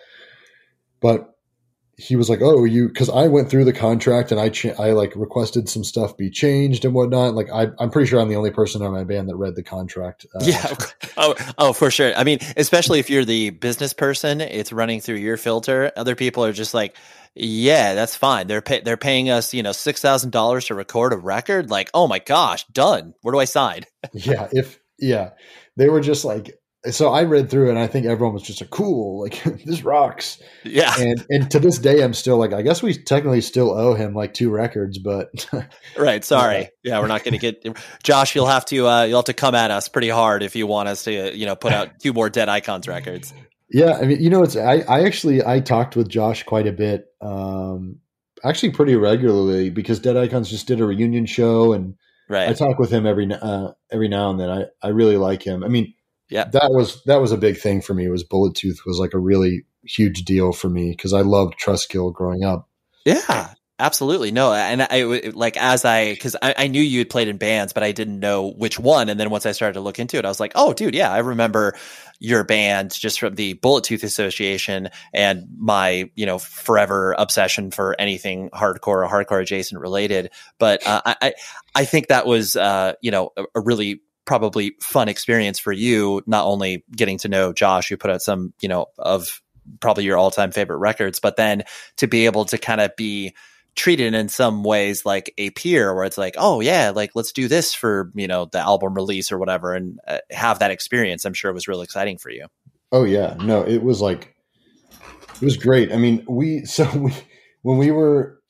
but he was like, oh, you, cause I went through the contract and I, cha- I like requested some stuff be changed and whatnot. Like I, I'm pretty sure I'm the only person on my band that read the contract. Uh, yeah. Oh, oh, for sure. I mean, especially if you're the business person, it's running through your filter. Other people are just like, yeah, that's fine. They're pay- they're paying us, you know, six thousand dollars to record a record. Like, oh my gosh, done. Where do I sign? yeah. If, yeah, they were just like, so I read through it and I think everyone was just like, cool, like this rocks. Yeah. And and to this day, I'm still like, I guess we technically still owe him like two records, but. Right. Sorry. Uh, yeah. We're not going to get Josh. You'll have to, uh, you'll have to come at us pretty hard if you want us to, you know, put out two more Dead Icons records. Yeah. I mean, you know, it's, I, I actually, I talked with Josh quite a bit, um, actually pretty regularly because Dead Icons just did a reunion show and right. I talk with him every, uh, every now and then. I, I really like him. I mean, yeah, that was that was a big thing for me. Was Bullet Tooth was like a really huge deal for me because I loved Trustkill growing up. Yeah, absolutely. No, and I like as I because I, I knew you had played in bands, but I didn't know which one. And then once I started to look into it, I was like, oh, dude, yeah, I remember your band just from the Bullet Tooth Association and my you know forever obsession for anything hardcore or hardcore adjacent related. But uh, I I think that was uh, you know a, a really probably fun experience for you, not only getting to know Josh, who put out some, you know, of probably your all-time favorite records, but then to be able to kind of be treated in some ways like a peer where it's like, oh yeah, like let's do this for, you know, the album release or whatever, and uh, have that experience. I'm sure it was real exciting for you. Oh yeah. No, it was like, it was great. I mean, we, so we, when we were,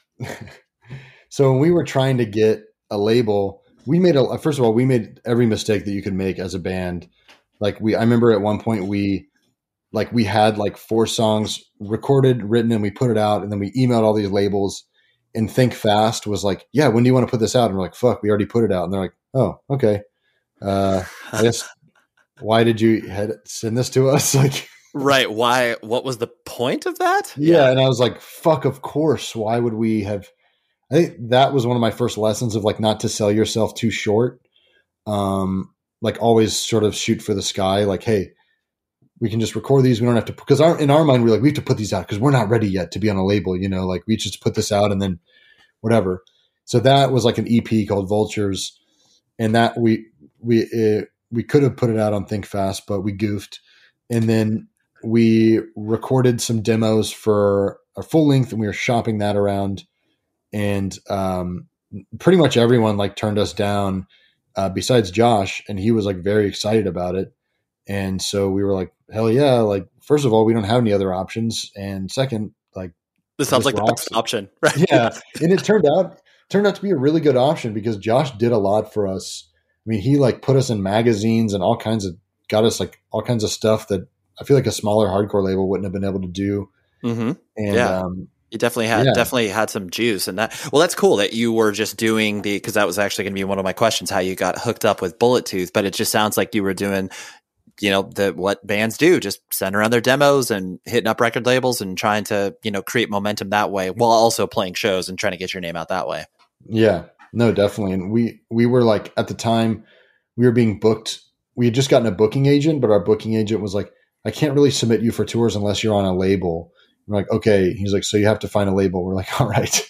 so when we were trying to get a label, we made a, first of all, we made every mistake that you could make as a band. Like we, I remember at one point we, like we had like four songs recorded, written, and we put it out. And then we emailed all these labels and Think Fast was like, yeah, when do you want to put this out? And we're like, fuck, we already put it out. And they're like, oh, okay. Uh, I guess, why did you head, send this to us? Like, right. Why, what was the point of that? Yeah. yeah. And I was like, fuck, of course. Why would we have, I think that was one of my first lessons of like not to sell yourself too short. Um, like always sort of shoot for the sky. Like, hey, we can just record these. We don't have to, because our, in our mind, we're like, we have to put these out because we're not ready yet to be on a label, you know, like we just put this out and then whatever. So that was like an E P called Vultures. And that we, we, it, we could have put it out on Think Fast, but we goofed. And then we recorded some demos for a full length and we were shopping that around. And um, pretty much everyone like turned us down uh, besides Josh. And he was like very excited about it. And so we were like, hell yeah. Like, first of all, we don't have any other options. And second, like, this sounds this like rocks. the best option, right? Yeah. And it turned out, turned out to be a really good option because Josh did a lot for us. I mean, he like put us in magazines and all kinds of, got us like all kinds of stuff that I feel like a smaller hardcore label wouldn't have been able to do. Mm-hmm. And, yeah. um, You definitely had yeah. definitely had some juice and that. Well, that's cool that you were just doing the, because that was actually going to be one of my questions, how you got hooked up with Bullet Tooth. But it just sounds like you were doing, you know, the what bands do, just sending around their demos and hitting up record labels and trying to, you know, create momentum that way while also playing shows and trying to get your name out that way. Yeah, no, definitely. And we we were like at the time we were being booked. We had just gotten a booking agent, but our booking agent was like, I can't really submit you for tours unless you're on a label. We're like, okay. He's like, so you have to find a label. We're like, all right.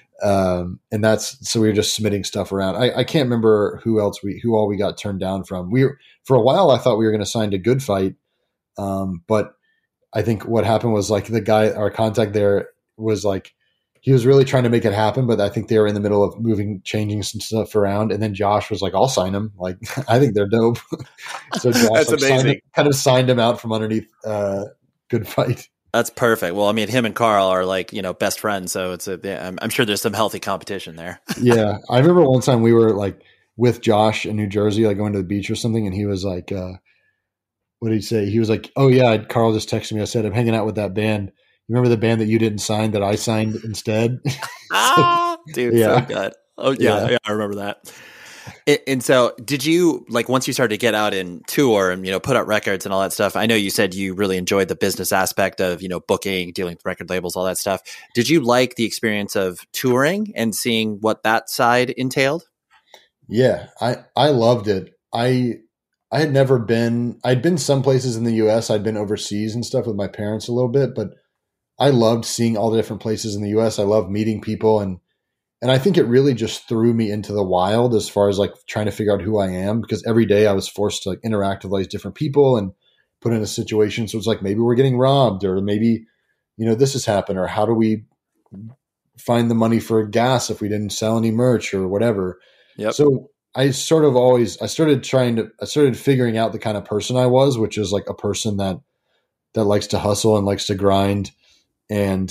Um, and that's, so we were just submitting stuff around. I, I can't remember who else we, who all we got turned down from. We were, for a while, I thought we were going to sign to Good Fight. Um, but I think what happened was like the guy, our contact there was like, he was really trying to make it happen, but I think they were in the middle of moving, changing some stuff around. And then Josh was like, I'll sign him. Like, I think they're dope. So Josh That's like, amazing. signed him, kind of signed him out from underneath, uh, Good Fight. That's perfect. Well, I mean, him and Carl are like, you know, best friends. So it's a, yeah, I'm, I'm sure there's some healthy competition there. Yeah. I remember one time we were like with Josh in New Jersey, like going to the beach or something. And he was like, uh, what did he say? He was like, oh yeah, Carl just texted me. I said, I'm hanging out with that band. You remember the band that you didn't sign that I signed instead? Ah, dude, Yeah. so good. Oh yeah, Yeah. yeah, I remember that. And, and so did you, like, once you started to get out and tour and, you know, put out records and all that stuff, I know you said you really enjoyed the business aspect of, you know, booking, dealing with record labels, all that stuff. Did you like the experience of touring and seeing what that side entailed? Yeah, I, I loved it. I I had never been, I'd been some places in the U S. I'd been overseas and stuff with my parents a little bit, but I loved seeing all the different places in the U S. I loved meeting people. And, and I think it really just threw me into the wild as far as like trying to figure out who I am, because every day I was forced to like interact with all these different people and put in a situation. So it's like, maybe we're getting robbed, or maybe, you know, this has happened, or how do we find the money for gas if we didn't sell any merch or whatever. Yep. So I sort of always, I started trying to, I started figuring out the kind of person I was, which is like a person that, that likes to hustle and likes to grind, and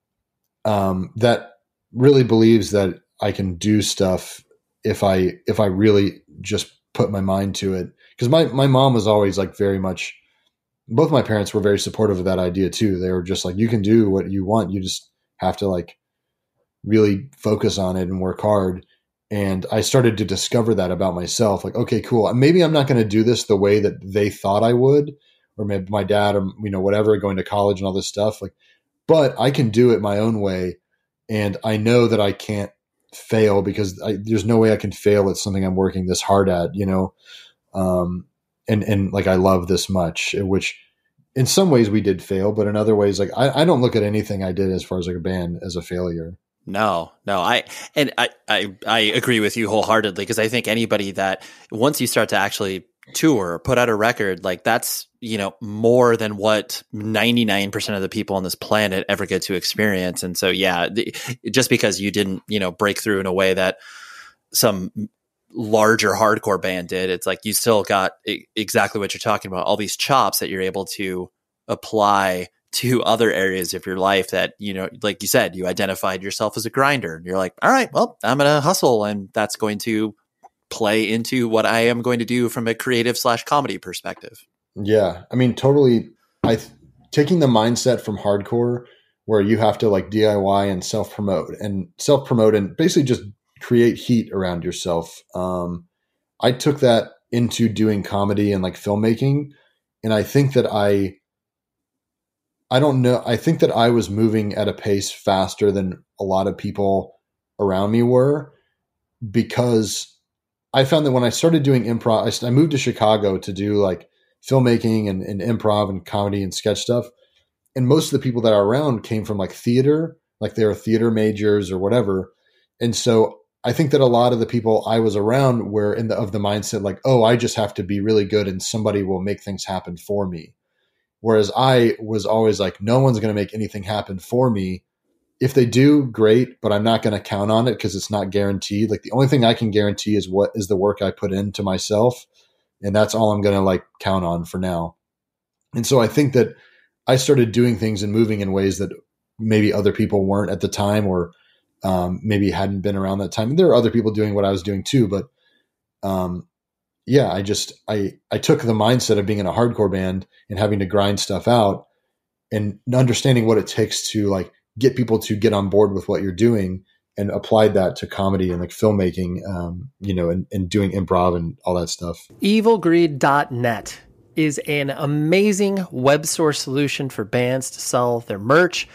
um, that really believes that I can do stuff if I, if I really just put my mind to it. Cause my, my mom was always like very much, both my parents were very supportive of that idea too. They were just like, you can do what you want. You just have to like really focus on it and work hard. And I started to discover that about myself. Like, okay, cool. Maybe I'm not going to do this the way that they thought I would, or maybe my dad, or, you know, whatever, going to college and all this stuff. Like, but I can do it my own way. And I know that I can't fail, because I, there's no way I can fail at something I'm working this hard at, you know? Um, and, and like, I love this much, which in some ways we did fail, but in other ways, like I, I don't look at anything I did as far as like a band as a failure. No, no, I, and I, I, I agree with you wholeheartedly, because I think anybody that once you start to actually tour or put out a record, like that's, you know, more than what ninety-nine percent of the people on this planet ever get to experience. And so, yeah, the, just because you didn't, you know, break through in a way that some larger hardcore band did, it's like you still got I- exactly what you're talking about, all these chops that you're able to apply to other areas of your life that, you know, like you said, you identified yourself as a grinder, and you're like, all right, well, I'm going to hustle, and that's going to play into what I am going to do from a creative slash comedy perspective. Yeah. I mean, totally. I taking the mindset from hardcore where you have to like D I Y and self promote and self promote and basically just create heat around yourself. Um, I took that into doing comedy and like filmmaking. And I think that I, I don't know. I think that I was moving at a pace faster than a lot of people around me were, because I found that when I started doing improv, I, I moved to Chicago to do like filmmaking and, and improv and comedy and sketch stuff. And most of the people that are around came from like theater, like they were theater majors or whatever. And so I think that a lot of the people I was around were in the, of the mindset like, oh, I just have to be really good and somebody will make things happen for me. Whereas I was always like, no one's going to make anything happen for me. If they do, great, but I'm not going to count on it because it's not guaranteed. Like the only thing I can guarantee is what is the work I put into myself. and that's all I'm going to like count on for now. And so I think that I started doing things and moving in ways that maybe other people weren't at the time, or um, maybe hadn't been around that time. And there are other people doing what I was doing too, but um, yeah, I just, I, I took the mindset of being in a hardcore band and having to grind stuff out and understanding what it takes to like get people to get on board with what you're doing, and applied that to comedy and like filmmaking, um, you know, and, and doing improv and all that stuff. evil greed dot net is an amazing web source solution for bands to sell their merch.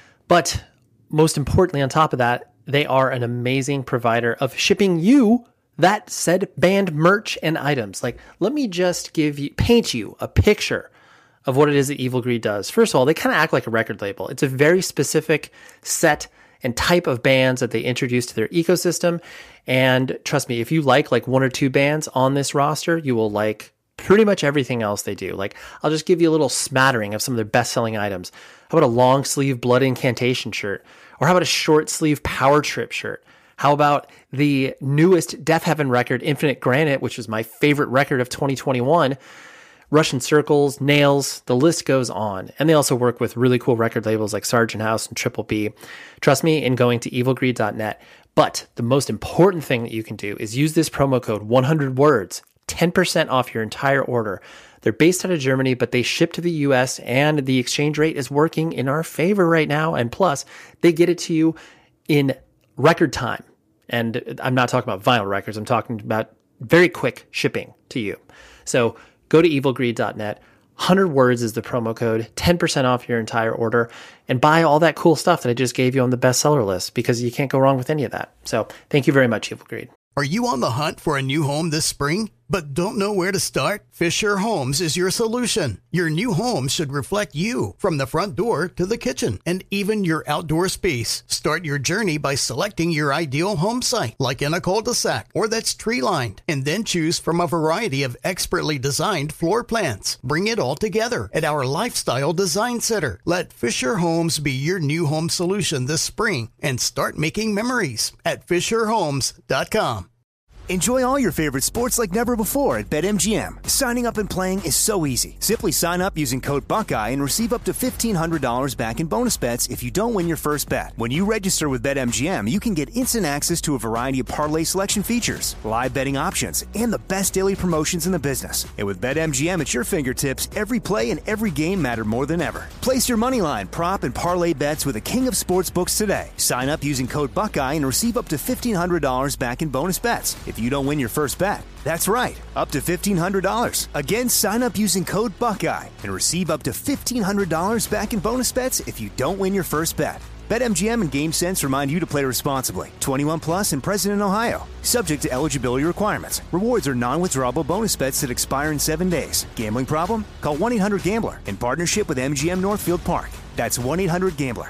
But most importantly, on top of that, they are an amazing provider of shipping you that said band merch and items. Like, let me just give you, paint you a picture of what it is that Evil Greed does. First of all, they kind of act like a record label. It's a very specific set and type of bands that they introduce to their ecosystem. And trust me, if you like like one or two bands on this roster, you will like pretty much everything else they do. Like, I'll just give you a little smattering of some of their best-selling items. How about a long sleeve Blood Incantation shirt? Or how about a short sleeve Power Trip shirt? How about the newest Death Heaven record, Infinite Granite, which was my favorite record of twenty twenty-one? Russian Circles, Nails, the list goes on. And they also work with really cool record labels like Sargent House and Triple B. Trust me in going to evil greed dot net. But the most important thing that you can do is use this promo code one hundred words, ten percent off your entire order. They're based out of Germany, but they ship to the U S, and the exchange rate is working in our favor right now. And plus, they get it to you in record time. And I'm not talking about vinyl records. I'm talking about very quick shipping to you. So go to evil greed dot net. one hundred words is the promo code, ten percent off your entire order, and buy all that cool stuff that I just gave you on the bestseller list, because you can't go wrong with any of that. So thank you very much, Evil Greed. Are you on the hunt for a new home this spring, but don't know where to start? Fisher Homes is your solution. Your new home should reflect you, from the front door to the kitchen, and even your outdoor space. Start your journey by selecting your ideal home site, like in a cul-de-sac or that's tree-lined, and then choose from a variety of expertly designed floor plans. Bring it all together at our Lifestyle Design Center. Let Fisher Homes be your new home solution this spring, and start making memories at fisher homes dot com. Enjoy all your favorite sports like never before at BetMGM. Signing up and playing is so easy. Simply sign up using code Buckeye and receive up to fifteen hundred dollars back in bonus bets if you don't win your first bet. When you register with BetMGM, you can get instant access to a variety of parlay selection features, live betting options, and the best daily promotions in the business. And with BetMGM at your fingertips, every play and every game matter more than ever. Place your moneyline, prop, and parlay bets with the king of sportsbooks today. Sign up using code Buckeye and receive up to fifteen hundred dollars back in bonus bets if you don't win your first bet. That's right, up to fifteen hundred dollars. Again, sign up using code Buckeye and receive up to fifteen hundred dollars back in bonus bets if you don't win your first bet. BetMGM and GameSense remind you to play responsibly. twenty-one plus and present in Ohio. Subject to eligibility requirements. Rewards are non-withdrawable bonus bets that expire in seven days. Gambling problem? Call one eight hundred gambler in partnership with M G M Northfield Park. That's one eight hundred gambler.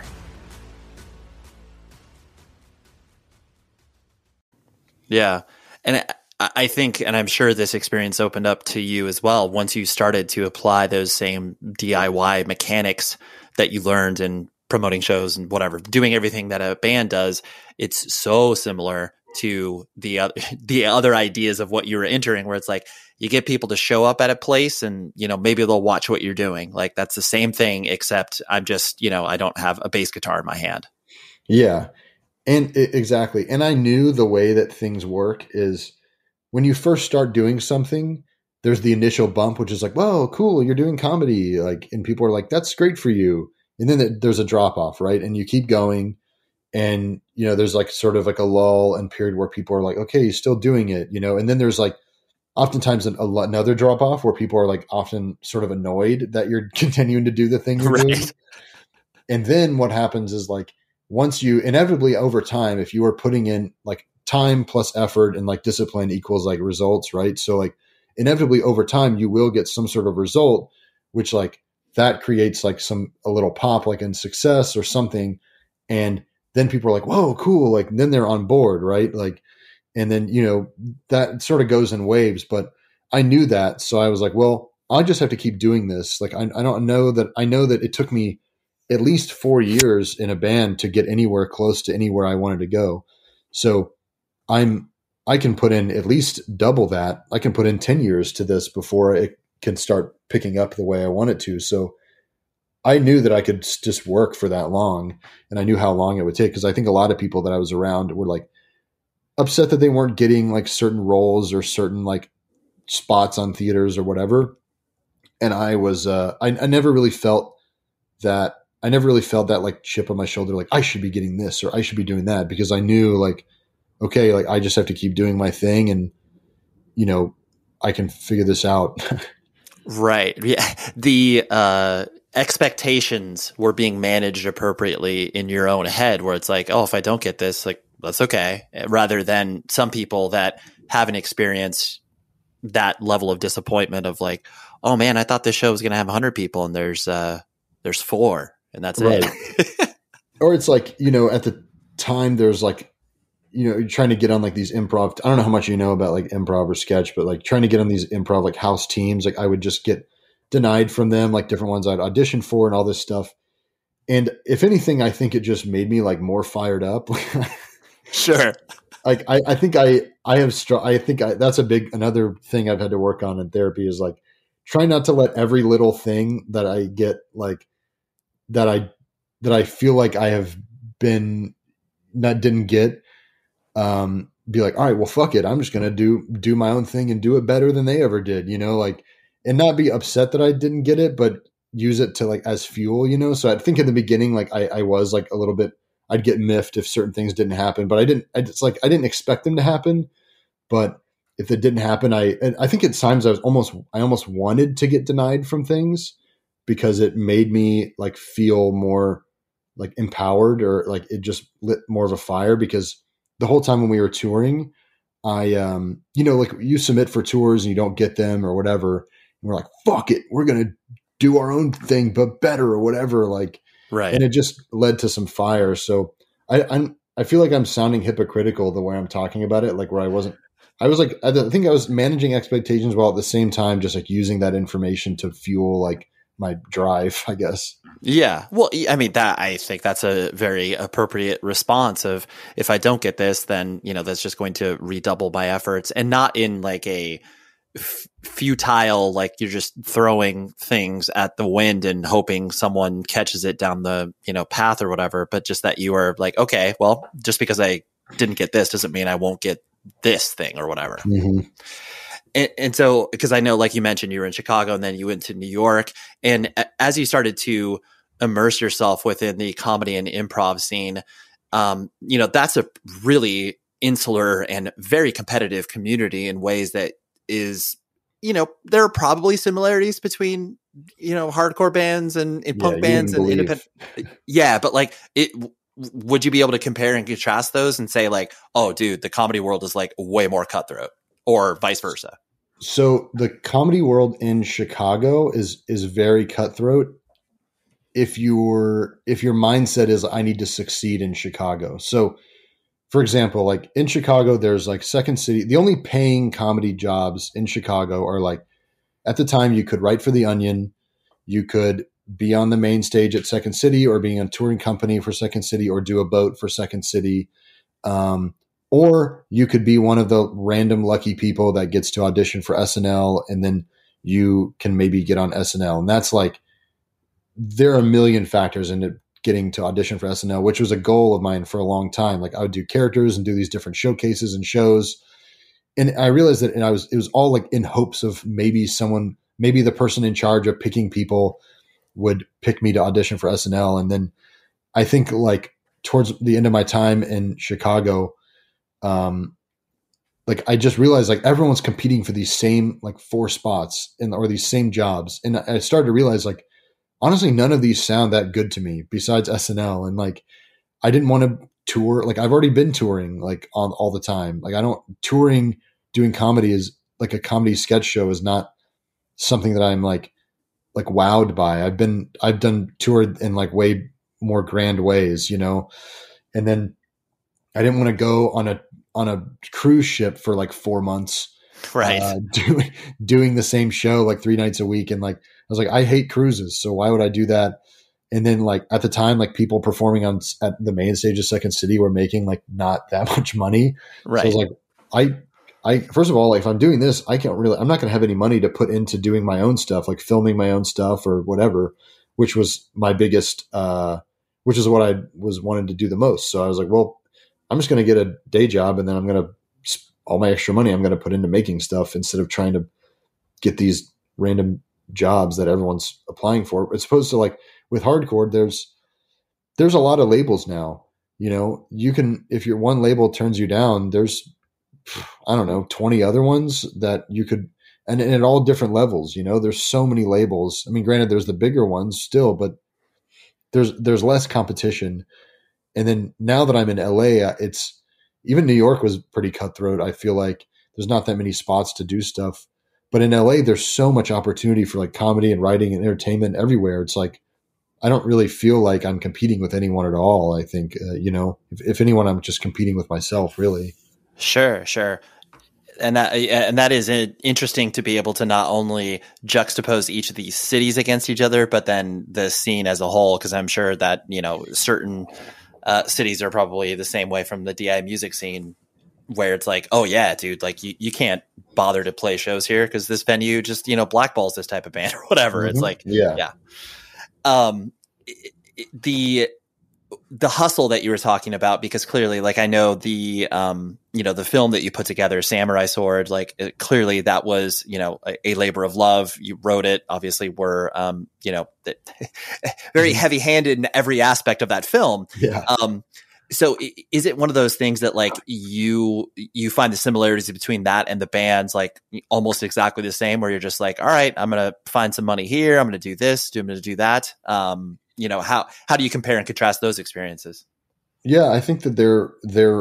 Yeah. And I think, and I'm sure this experience opened up to you as well, once you started to apply those same D I Y mechanics that you learned in promoting shows and whatever, doing everything that a band does. It's so similar to the other, the other ideas of what you were entering, where it's like you get people to show up at a place and, you know, maybe they'll watch what you're doing. Like, that's the same thing, except I'm just, you know, I don't have a bass guitar in my hand. Yeah. And it, exactly. And I knew the way that things work is when you first start doing something, there's the initial bump, which is like, whoa, cool, you're doing comedy. Like, and people are like, that's great for you. And then there's a drop off, right? And you keep going, and, you know, there's like sort of like a lull and period where people are like, okay, you're still doing it, you know? And then there's like oftentimes an, a, another drop off where people are like often sort of annoyed that you're continuing to do the thing you're Right. doing. And then what happens is like, once you inevitably over time, if you are putting in like time plus effort and like discipline equals like results, right? So like inevitably over time, you will get some sort of result, which like that creates like some, a little pop, like in success or something. And then people are like, whoa, cool. Like then they're on board, right? Like, and then, you know, that sort of goes in waves, but I knew that. So I was like, well, I just have to keep doing this. Like, I, I don't know that I know that it took me at least four years in a band to get anywhere close to anywhere I wanted to go. So I'm, I can put in at least double that. I can put in ten years to this before it can start picking up the way I want it to. So I knew that I could just work for that long, and I knew how long it would take. Cause I think a lot of people that I was around were like upset that they weren't getting like certain roles or certain like spots on theaters or whatever. And I was, uh, I, I never really felt that, I never really felt that like chip on my shoulder, like I should be getting this or I should be doing that, because I knew like, okay, like I just have to keep doing my thing and, you know, I can figure this out. Right. Yeah. The uh, expectations were being managed appropriately in your own head, where it's like, oh, if I don't get this, like, that's okay. Rather than some people that haven't experienced that level of disappointment of like, oh man, I thought this show was going to have one hundred people and there's uh, there's four and that's right. it. Or it's like, you know, at the time there's like, you know, you're trying to get on like these improv. I don't know how much you know about like improv or sketch, but like trying to get on these improv like house teams, like I would just get denied from them, like different ones I'd auditioned for and all this stuff. And if anything, I think it just made me like more fired up. Sure. Like I, I think I, I have, str- I think I, that's a big, another thing I've had to work on in therapy is like try not to let every little thing that I get, like that I, that I feel like I have been not, didn't get, um, be like, all right, well, fuck it. I'm just going to do, do my own thing and do it better than they ever did, you know, like, and not be upset that I didn't get it, but use it to like as fuel, you know? So I think in the beginning, like I, I was like a little bit, I'd get miffed if certain things didn't happen, but I didn't, I just like, I didn't expect them to happen, but if it didn't happen, I, and I think at times I was almost, I almost wanted to get denied from things because it made me like feel more like empowered, or like it just lit more of a fire, because the whole time when we were touring, I, um, you know, like you submit for tours and you don't get them or whatever. And we're like, fuck it. We're going to do our own thing, but better or whatever. Like, right. And it just led to some fire. So I, I'm, I feel like I'm sounding hypocritical the way I'm talking about it. Like where I wasn't, I was like, I think I was managing expectations while at the same time, just like using that information to fuel like my drive, I guess. Yeah. Well, I mean, that, I think that's a very appropriate response of, if I don't get this, then, you know, that's just going to redouble my efforts, and not in like a f- futile, like you're just throwing things at the wind and hoping someone catches it down the, you know, path or whatever, but just that you are like, okay, well, just because I didn't get this doesn't mean I won't get this thing or whatever. Mm-hmm. And, and so, because I know, like you mentioned, you were in Chicago and then you went to New York. And as you started to immerse yourself within the comedy and improv scene, um, you know, that's a really insular and very competitive community in ways that is, you know, there are probably similarities between, you know, hardcore bands and, and punk yeah, bands and believe. independent. Yeah. But like it, would you be able to compare and contrast those and say like, oh dude, the comedy world is like way more cutthroat, or vice versa? So the comedy world in Chicago is, is very cutthroat. If your, if your mindset is, I need to succeed in Chicago. So for example, like in Chicago, there's like Second City. The only paying comedy jobs in Chicago are like, at the time you could write for The Onion. You could be on the main stage at Second City, or being a touring company for Second City, or do a boat for Second City. Um, Or you could be one of the random lucky people that gets to audition for S N L, and then you can maybe get on S N L. And that's like, there are a million factors into getting to audition for S N L, which was a goal of mine for a long time. Like I would do characters and do these different showcases and shows. And I realized that, and I was, it was all like in hopes of maybe someone, maybe the person in charge of picking people would pick me to audition for S N L. And then I think like towards the end of my time in Chicago, um, like I just realized like everyone's competing for these same like four spots in, or these same jobs. And I started to realize like, honestly, none of these sound that good to me besides S N L. And like, I didn't want to tour. Like I've already been touring like on all the time. Like I don't touring, doing comedy is like a comedy sketch show is not something that I'm like, like wowed by. I've been, I've done toured in like way more grand ways, you know? And then I didn't want to go on a, on a cruise ship for like four months, right? Uh, doing, doing the same show like three nights a week. And like, I was like, I hate cruises. So why would I do that? And then like at the time, like people performing on at the main stage of Second City were making like not that much money. Right. So I was like, I, I, first of all, like if I'm doing this, I can't really, I'm not going to have any money to put into doing my own stuff, like filming my own stuff or whatever, which was my biggest, uh, which is what I was wanting to do the most. So I was like, well, I'm just going to get a day job and then I'm going to, all my extra money I'm going to put into making stuff instead of trying to get these random jobs that everyone's applying for. As opposed to like with hardcore, there's, there's a lot of labels now. You know, you can, if your one label turns you down, there's, I don't know, twenty other ones that you could, and, and at all different levels, you know, there's so many labels. I mean, granted, there's the bigger ones still, but there's, there's less competition. And then now that I'm in L A, it's, even New York was pretty cutthroat. I feel like there's not that many spots to do stuff, but in L A, there's so much opportunity for like comedy and writing and entertainment everywhere. It's like, I don't really feel like I'm competing with anyone at all. I think, uh, you know, if, if anyone, I'm just competing with myself, really. Sure, sure. And that, and that is interesting to be able to not only juxtapose each of these cities against each other, but then the scene as a whole, because I'm sure that, you know, certain uh, cities are probably the same way from the D I music scene, where it's like, oh yeah, dude, like you, you can't bother to play shows here because this venue just, you know, blackballs this type of band or whatever. Mm-hmm. It's like, yeah. yeah. Um, the, the hustle that you were talking about, because clearly, like, I know the, um, you know, the film that you put together, Samurai Sword, like it, clearly that was, you know, a, a labor of love. You wrote it, obviously were, um, you know, very heavy handed in every aspect of that film. Yeah. Um, so is it one of those things that like you, you find the similarities between that and the bands, like almost exactly the same, where you're just like, all right, I'm going to find some money here. I'm going to do this, I'm going to do that. Um, you know, how, how do you compare and contrast those experiences? Yeah, I think that they're, they're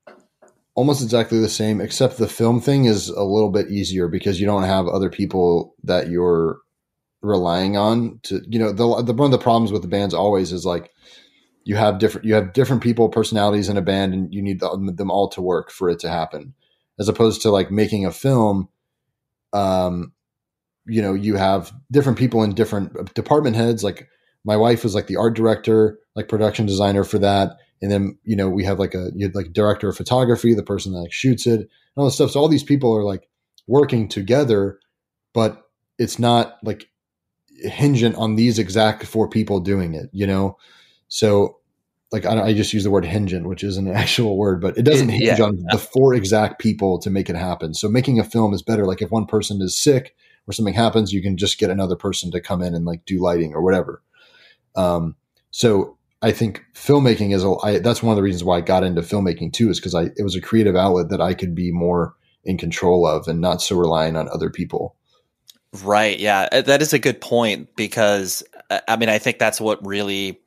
almost exactly the same, except the film thing is a little bit easier because you don't have other people that you're relying on to, you know, the, the, one of the problems with the bands always is like, you have different, you have different people, personalities in a band, and you need them, them all to work for it to happen. As opposed to like making a film, um, you know, you have different people in different department heads. Like my wife was like the art director, like production designer for that. And then, you know, we have like a, you had like director of photography, the person that like shoots it and all this stuff. So all these people are like working together, but it's not like hingent on these exact four people doing it, you know? So like, I, I just use the word hingent, which is an actual word, but it doesn't hinge yeah. on the four exact people to make it happen. So making a film is better. Like if one person is sick or something happens, you can just get another person to come in and like do lighting or whatever. Um, so I think filmmaking is, a, I, that's one of the reasons why I got into filmmaking too, is because I, it was a creative outlet that I could be more in control of and not so reliant on other people. Right. Yeah. That is a good point, because I mean, I think that's what really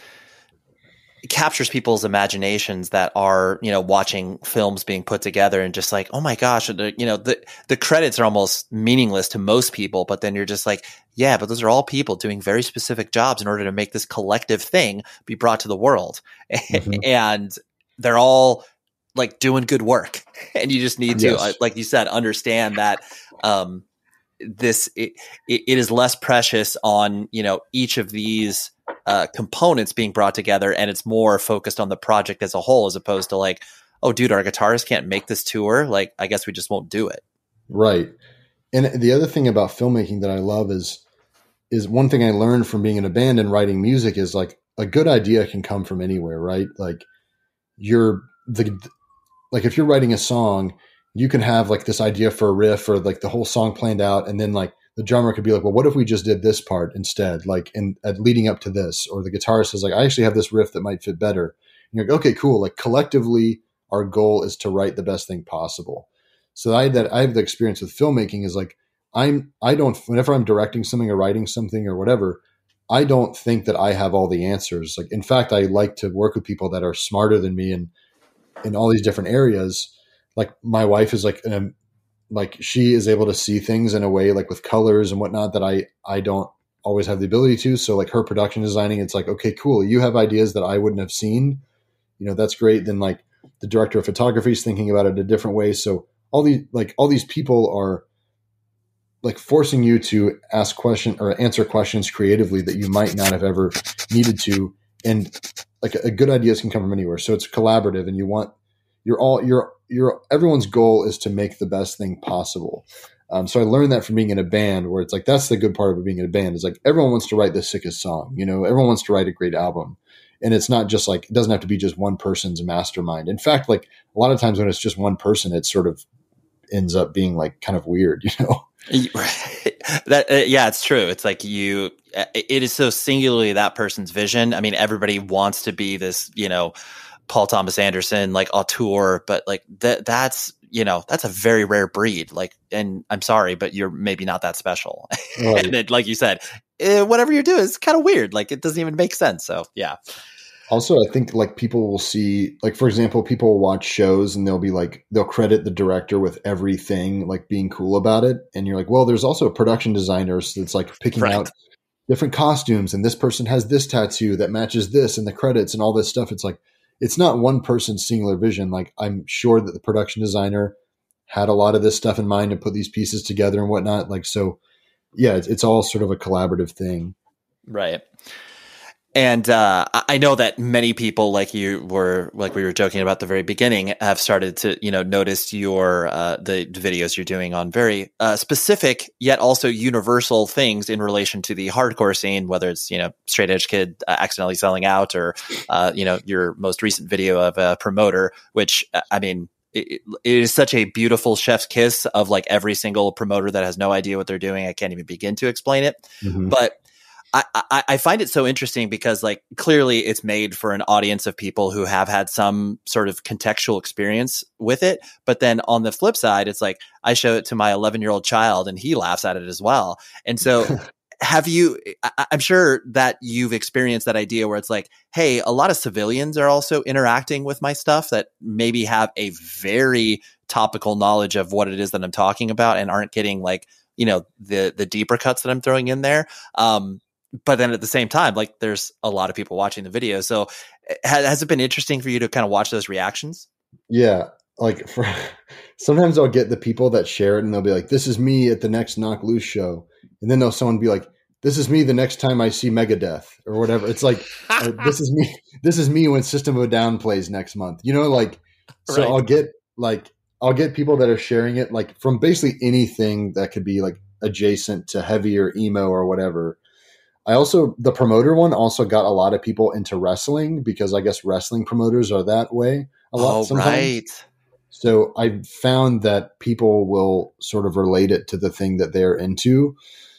captures people's imaginations that are, you know, watching films being put together and just like, oh my gosh, you know, the, the credits are almost meaningless to most people, but then you're just like, yeah, but those are all people doing very specific jobs in order to make this collective thing be brought to the world. Mm-hmm. And they're all like doing good work. And you just need to, yes. uh, like you said, understand that, um, this, it, it is less precious on, you know, each of these uh, components being brought together, and it's more focused on the project as a whole, as opposed to like, oh dude, our guitarist can't make this tour. Like, I guess we just won't do it. Right. And the other thing about filmmaking that I love is, is one thing I learned from being in a band and writing music is like a good idea can come from anywhere, right? Like you're the, like if you're writing a song, you can have like this idea for a riff or like the whole song planned out. And then like the drummer could be like, well, what if we just did this part instead? Like in at leading up to this, or the guitarist is like, I actually have this riff that might fit better. And you're like, okay, cool. Like collectively, our goal is to write the best thing possible. So I, that I have the experience with filmmaking is like, I'm, I don't, whenever I'm directing something or writing something or whatever, I don't think that I have all the answers. Like, in fact, I like to work with people that are smarter than me and in all these different areas. Like my wife is like, um, like she is able to see things in a way like with colors and whatnot that I, I don't always have the ability to. So like her production designing, it's like, okay, cool. You have ideas that I wouldn't have seen, you know, that's great. Then like the director of photography is thinking about it a different way. So all these, like all these people are like forcing you to ask question or answer questions creatively that you might not have ever needed to. And like a, a good ideas can come from anywhere. So it's collaborative, and you want, you're all you're you're everyone's goal is to make the best thing possible. Um, so I learned that from being in a band, where it's like that's the good part of being in a band is like everyone wants to write the sickest song, you know, everyone wants to write a great album, and it's not just like it doesn't have to be just one person's mastermind. In fact, like a lot of times when it's just one person, it sort of ends up being like kind of weird, you know. that uh, yeah, it's true. It's like you, it is so singularly that person's vision. I mean, everybody wants to be this, you know, Paul Thomas Anderson, like auteur, but like that, that's, you know, that's a very rare breed. Like, and I'm sorry, but you're maybe not that special. Right. And then, like you said, eh, whatever you do is kind of weird. Like it doesn't even make sense. So yeah. Also, I think like people will see, like, for example, people will watch shows and they'll be like, they'll credit the director with everything, like being cool about it. And you're like, well, there's also a production designer that's like picking right. out different costumes. And this person has this tattoo that matches this and the credits and all this stuff. It's like, it's not one person's singular vision. Like I'm sure that the production designer had a lot of this stuff in mind and put these pieces together and whatnot. Like, so yeah, it's, it's all sort of a collaborative thing. Right. And uh, I know that many people, like you were, like we were joking about at the very beginning, have started to, you know, notice your uh, the videos you're doing on very uh, specific yet also universal things in relation to the hardcore scene, whether it's, you know, straight edge kid uh, accidentally selling out, or uh, you know, your most recent video of a promoter, which I mean, it, it is such a beautiful chef's kiss of like every single promoter that has no idea what they're doing. I can't even begin to explain it, mm-hmm. but. I, I, I find it so interesting because like clearly it's made for an audience of people who have had some sort of contextual experience with it. But then on the flip side, it's like I show it to my eleven year old child and he laughs at it as well. And so have you, I, I'm sure that you've experienced that idea where it's like, hey, a lot of civilians are also interacting with my stuff that maybe have a very topical knowledge of what it is that I'm talking about and aren't getting like, you know, the, the deeper cuts that I'm throwing in there. Um, But then at the same time, like there's a lot of people watching the video. So has, has it been interesting for you to kind of watch those reactions? Yeah. Like for sometimes I'll get the people that share it and they'll be like, this is me at the next Knock Loose show. And then there'll someone be like, this is me the next time I see Megadeth or whatever. It's like, uh, this is me. This is me when System of a Down plays next month, you know, like, so right. I'll get like, I'll get people that are sharing it, like from basically anything that could be like adjacent to heavy or emo or whatever. I also, the promoter one also got a lot of people into wrestling because I guess wrestling promoters are that way a lot oh, sometimes. Right. So I found that people will sort of relate it to the thing that they're into,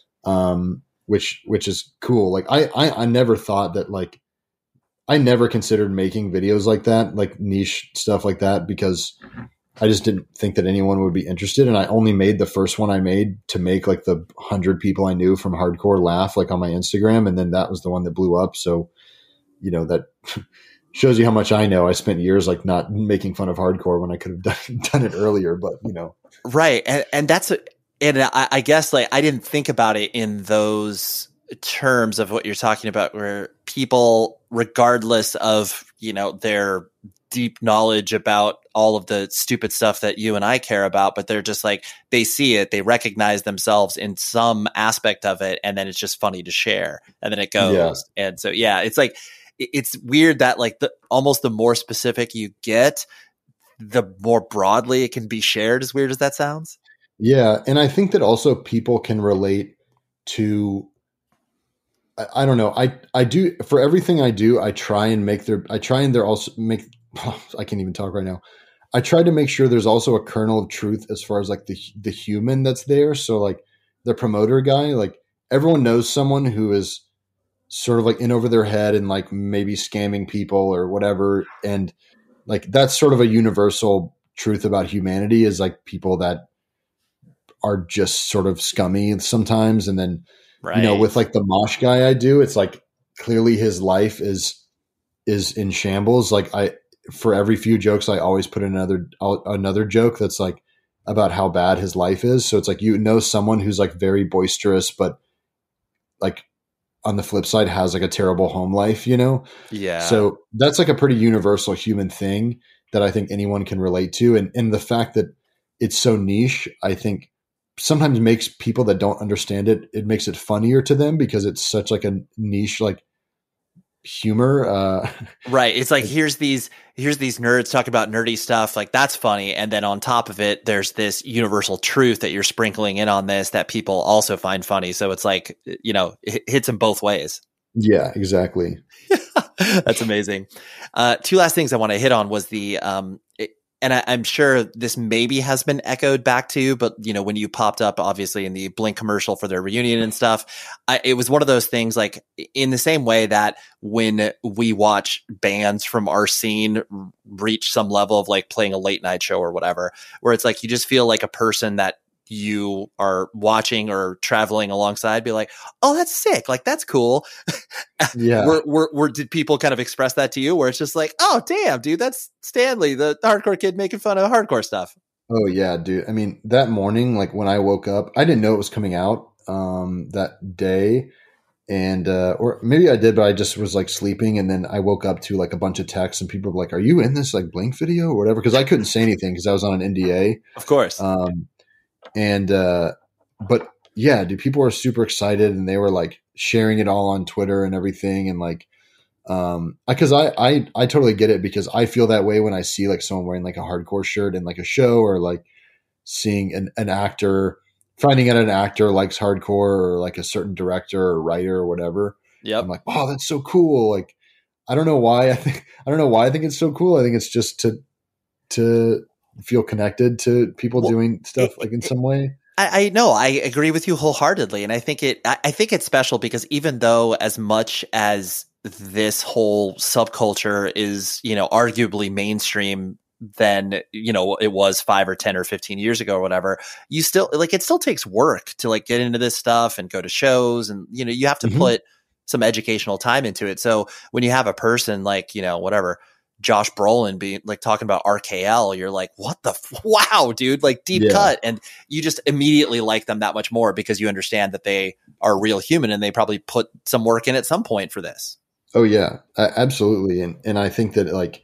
um, which which is cool. Like I, I I never thought that like I never considered making videos like that, like niche stuff like that, because I just didn't think that anyone would be interested. And I only made the first one I made to make like the hundred people I knew from hardcore laugh, like on my Instagram. And then that was the one that blew up. So, you know, that shows you how much I know. I spent years like not making fun of hardcore when I could have done, done it earlier, but you know. Right. And, and that's, a, and I, I guess like, I didn't think about it in those terms of what you're talking about, where people, regardless of, you know, their deep knowledge about all of the stupid stuff that you and I care about, but they're just like, they see it, they recognize themselves in some aspect of it. And then it's just funny to share. And then it goes. Yeah. And so, yeah, it's like, it's weird that like the, almost the more specific you get, the more broadly it can be shared, as weird as that sounds. Yeah. And I think that also people can relate to, I, I don't know. I, I do for everything I do, I try and make their, I try and they're also make, oh, I can't even talk right now. I try to make sure there's also a kernel of truth as far as like the, the human that's there. So like the promoter guy, like everyone knows someone who is sort of like in over their head and like maybe scamming people or whatever. And like, that's sort of a universal truth about humanity, is like people that are just sort of scummy sometimes. And then, right. you know, with like the mosh guy I do, it's like clearly his life is, is in shambles. Like I, for every few jokes, I always put in another, another joke that's like about how bad his life is. So it's like, you know, someone who's like very boisterous, but like on the flip side has like a terrible home life, you know? Yeah. So that's like a pretty universal human thing that I think anyone can relate to. And, and the fact that it's so niche, I think sometimes makes people that don't understand it, it makes it funnier to them because it's such like a niche, like humor. Uh, right. It's like, here's these, here's these nerds talking about nerdy stuff. Like, that's funny. And then on top of it, there's this universal truth that you're sprinkling in on this that people also find funny. So it's like, you know, it hits them both ways. Yeah, exactly. That's amazing. Uh, two last things I want to hit on was the, um, it, and I, I'm sure this maybe has been echoed back to you, but you know, when you popped up, obviously in the Blink commercial for their reunion and stuff, I, it was one of those things like in the same way that when we watch bands from our scene reach some level of like playing a late night show or whatever, where it's like, you just feel like a person that you are watching or traveling alongside be like, oh, that's sick. Like, that's cool. Yeah. were, were, were, did people kind of express that to you where it's just like, oh, damn, dude, that's Stanley, the hardcore kid making fun of hardcore stuff. Oh yeah, dude. I mean, that morning, like when I woke up, I didn't know it was coming out um, that day. And, uh, or maybe I did, but I just was like sleeping. And then I woke up to like a bunch of texts and people were like, are you in this like Blink video or whatever? Cause I couldn't say anything cause I was on an N D A. Of course. Um, And, uh, but yeah, dude, people were super excited and they were like sharing it all on Twitter and everything. And like, um, I, cause I, I, I totally get it because I feel that way when I see like someone wearing like a hardcore shirt in like a show or like seeing an, an actor, finding out an actor likes hardcore or like a certain director or writer or whatever. Yep. I'm like, oh, that's so cool. Like, I don't know why I think, I don't know why I think it's so cool. I think it's just to, to, feel connected to people well, doing stuff it, like in some way. I, I know I agree with you wholeheartedly. And I think it, I, I think it's special because even though as much as this whole subculture is, you know, arguably mainstream than, you know, it was five or ten or fifteen years ago or whatever, you still like, it still takes work to like get into this stuff and go to shows and, you know, you have to mm-hmm. put some educational time into it. So when you have a person like, you know, whatever, Josh Brolin being like talking about R K L, you're like, what the, f- wow, dude, like deep yeah. cut. And you just immediately like them that much more because you understand that they are a real human and they probably put some work in at some point for this. Oh yeah, uh, absolutely. And, and I think that like,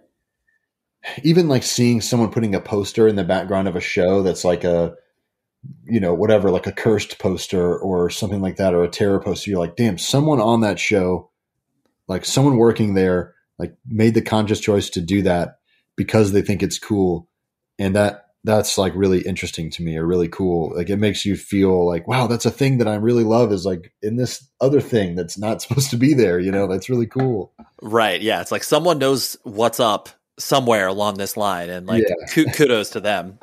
even like seeing someone putting a poster in the background of a show that's like a, you know, whatever, like a Cursed poster or something like that, or a Terror poster, you're like, damn, someone on that show, like someone working there, like made the conscious choice to do that because they think it's cool. And that that's like really interesting to me or really cool. Like it makes you feel like, wow, that's a thing that I really love is like in this other thing that's not supposed to be there. You know, that's really cool. Right. Yeah. It's like someone knows what's up somewhere along this line and like yeah. kudos to them.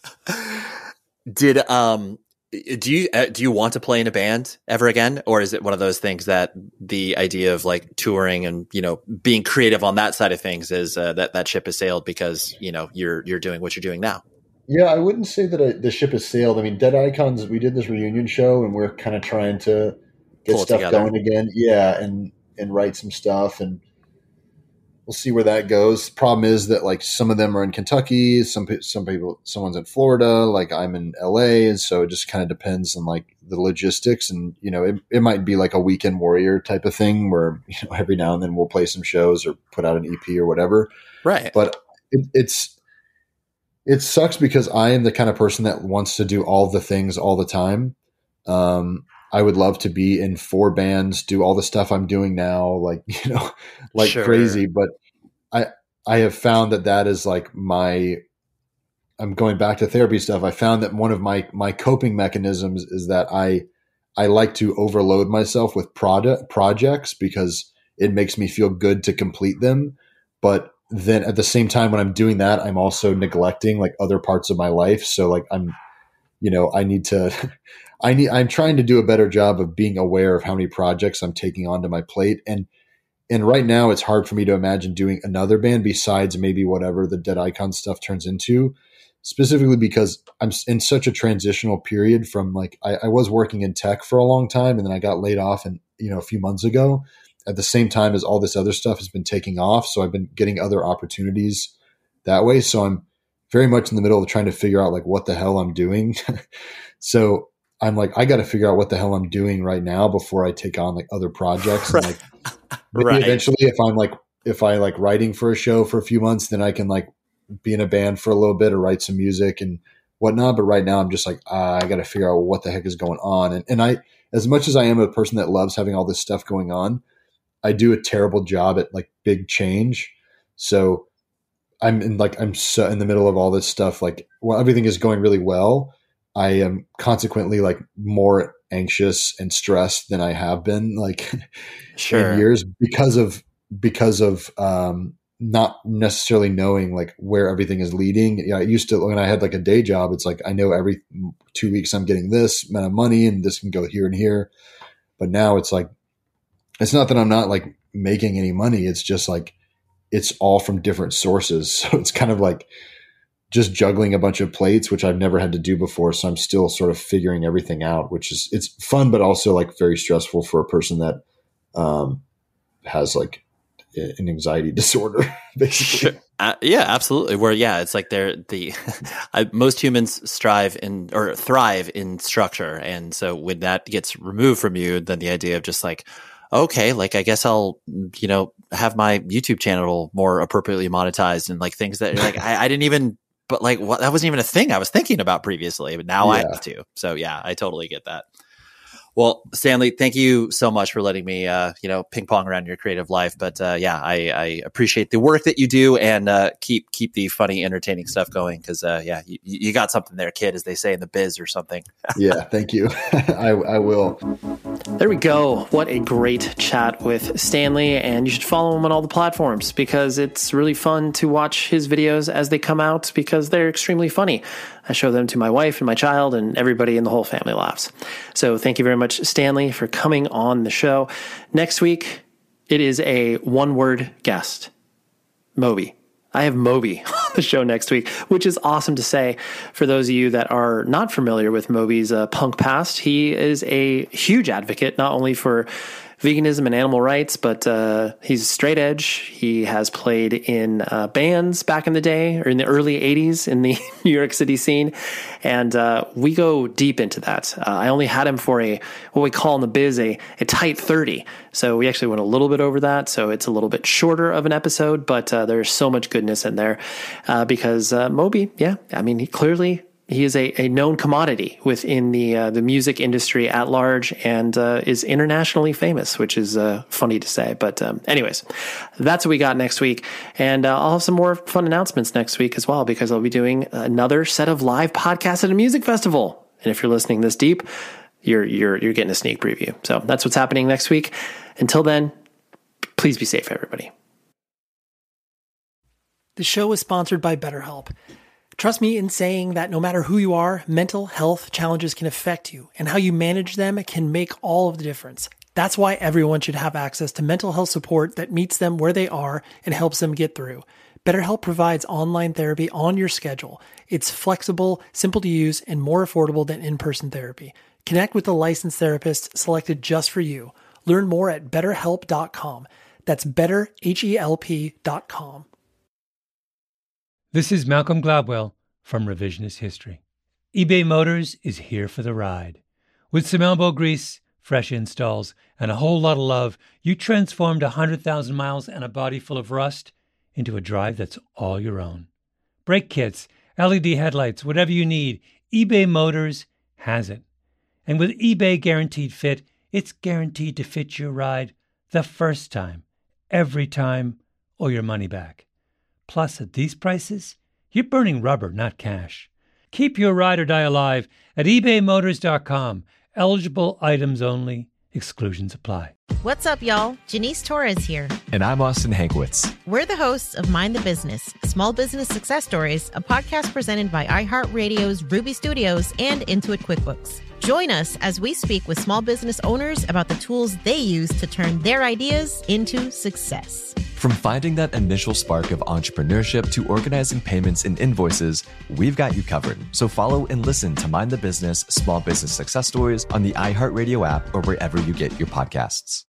Did, um, Do you uh, do you want to play in a band ever again, or is it one of those things that the idea of like touring and you know being creative on that side of things is uh, that that ship has sailed because you know you're you're doing what you're doing now? Yeah, I wouldn't say that I, the ship has sailed. I mean, Dead Icons, we did this reunion show, and we're kind of trying to get Pull stuff going again. Yeah, and and write some stuff, and we'll see where that goes. Problem is that like some of them are in Kentucky, some some people, someone's in Florida, like I'm in L A, and so it just kind of depends on like the logistics. And you know, it it might be like a weekend warrior type of thing where you know every now and then we'll play some shows or put out an E P or whatever. Right. But it, it's it sucks because I am the kind of person that wants to do all the things all the time. Um, I would love to be in four bands, do all the stuff I'm doing now, like, you know, like sure. crazy. But I, I have found that that is like my, I'm going back to therapy stuff. I found that one of my, my coping mechanisms is that I, I like to overload myself with product projects because it makes me feel good to complete them. But then at the same time, when I'm doing that, I'm also neglecting like other parts of my life. So like I'm, you know, I need to, I need, I'm trying to do a better job of being aware of how many projects I'm taking onto my plate. And, and right now it's hard for me to imagine doing another band besides maybe whatever the Dead Icon stuff turns into, specifically because I'm in such a transitional period from like, I, I was working in tech for a long time and then I got laid off and, you know, a few months ago at the same time as all this other stuff has been taking off. So I've been getting other opportunities that way. So I'm very much in the middle of trying to figure out like what the hell I'm doing. So I'm like, I got to figure out what the hell I'm doing right now before I take on like other projects. And like maybe right. eventually if I'm like, if I like writing for a show for a few months, then I can like be in a band for a little bit or write some music and whatnot. But right now I'm just like, uh, I got to figure out what the heck is going on. And, and I, as much as I am a person that loves having all this stuff going on, I do a terrible job at like big change. So I'm in like, I'm so in the middle of all this stuff. Like while everything is going really well, I am consequently like more anxious and stressed than I have been like sure. in years because of, because of, um, not necessarily knowing like where everything is leading. You know, I used to, when I had like a day job, it's like, I know every two weeks I'm getting this amount of money and this can go here and here. But now it's like, it's not that I'm not like making any money. It's just like, it's all from different sources. So it's kind of like just juggling a bunch of plates, which I've never had to do before. So I'm still sort of figuring everything out, which is, it's fun, but also like very stressful for a person that um, has like an anxiety disorder, basically. Sure. Uh, yeah, absolutely. Where, yeah, it's like they're the, I, most humans strive in or thrive in structure. And so when that gets removed from you, then the idea of just like, okay, like I guess I'll, you know, have my YouTube channel more appropriately monetized and like things that like I, I didn't even, but like what that wasn't even a thing I was thinking about previously, but now yeah. I have to. So yeah, I totally get that. Well, Stanley, thank you so much for letting me, uh, you know, ping pong around your creative life. But uh, yeah, I, I appreciate the work that you do and uh, keep keep the funny, entertaining stuff going. Because uh, yeah, you, you got something there, kid, as they say in the biz or something. Yeah, thank you. I, I will. There we go. What a great chat with Stanley, and you should follow him on all the platforms because it's really fun to watch his videos as they come out because they're extremely funny. I show them to my wife and my child, and everybody in the whole family laughs. So thank you very much, Stanley, for coming on the show. Next week, it is a one-word guest, Moby. I have Moby on the show next week, which is awesome to say. For those of you that are not familiar with Moby's uh, punk past, he is a huge advocate, not only for veganism and animal rights, but uh, he's straight edge. He has played in uh, bands back in the day or in the early eighties in the New York City scene. And uh, we go deep into that. Uh, I only had him for a, what we call in the biz, a, a tight thirty. So we actually went a little bit over that. So it's a little bit shorter of an episode, but uh, there's so much goodness in there uh, because uh, Moby, yeah, I mean, he clearly... He is a, a known commodity within the uh, the music industry at large and uh, is internationally famous, which is uh, funny to say. But um, anyways, that's what we got next week. And uh, I'll have some more fun announcements next week as well, because I'll be doing another set of live podcasts at a music festival. And if you're listening this deep, you're you're you're getting a sneak preview. So that's what's happening next week. Until then, please be safe, everybody. The show is sponsored by BetterHelp. Trust me in saying that no matter who you are, mental health challenges can affect you, and how you manage them can make all of the difference. That's why everyone should have access to mental health support that meets them where they are and helps them get through. BetterHelp provides online therapy on your schedule. It's flexible, simple to use, and more affordable than in-person therapy. Connect with a licensed therapist selected just for you. Learn more at better help dot com. That's better help dot com. This is Malcolm Gladwell from Revisionist History. eBay Motors is here for the ride. With some elbow grease, fresh installs, and a whole lot of love, you transformed one hundred thousand miles and a body full of rust into a drive that's all your own. Brake kits, L E D headlights, whatever you need, eBay Motors has it. And with eBay Guaranteed Fit, it's guaranteed to fit your ride the first time, every time, or your money back. Plus, at these prices, you're burning rubber, not cash. Keep your ride or die alive at ebay motors dot com. Eligible items only. Exclusions apply. What's up, y'all? Janice Torres here. And I'm Austin Hankwitz. We're the hosts of Mind the Business, Small Business Success Stories, a podcast presented by iHeartRadio's Ruby Studios and Intuit QuickBooks. Join us as we speak with small business owners about the tools they use to turn their ideas into success. From finding that initial spark of entrepreneurship to organizing payments and invoices, we've got you covered. So follow and listen to Mind the Business, Small Business Success Stories on the iHeartRadio app or wherever you get your podcasts.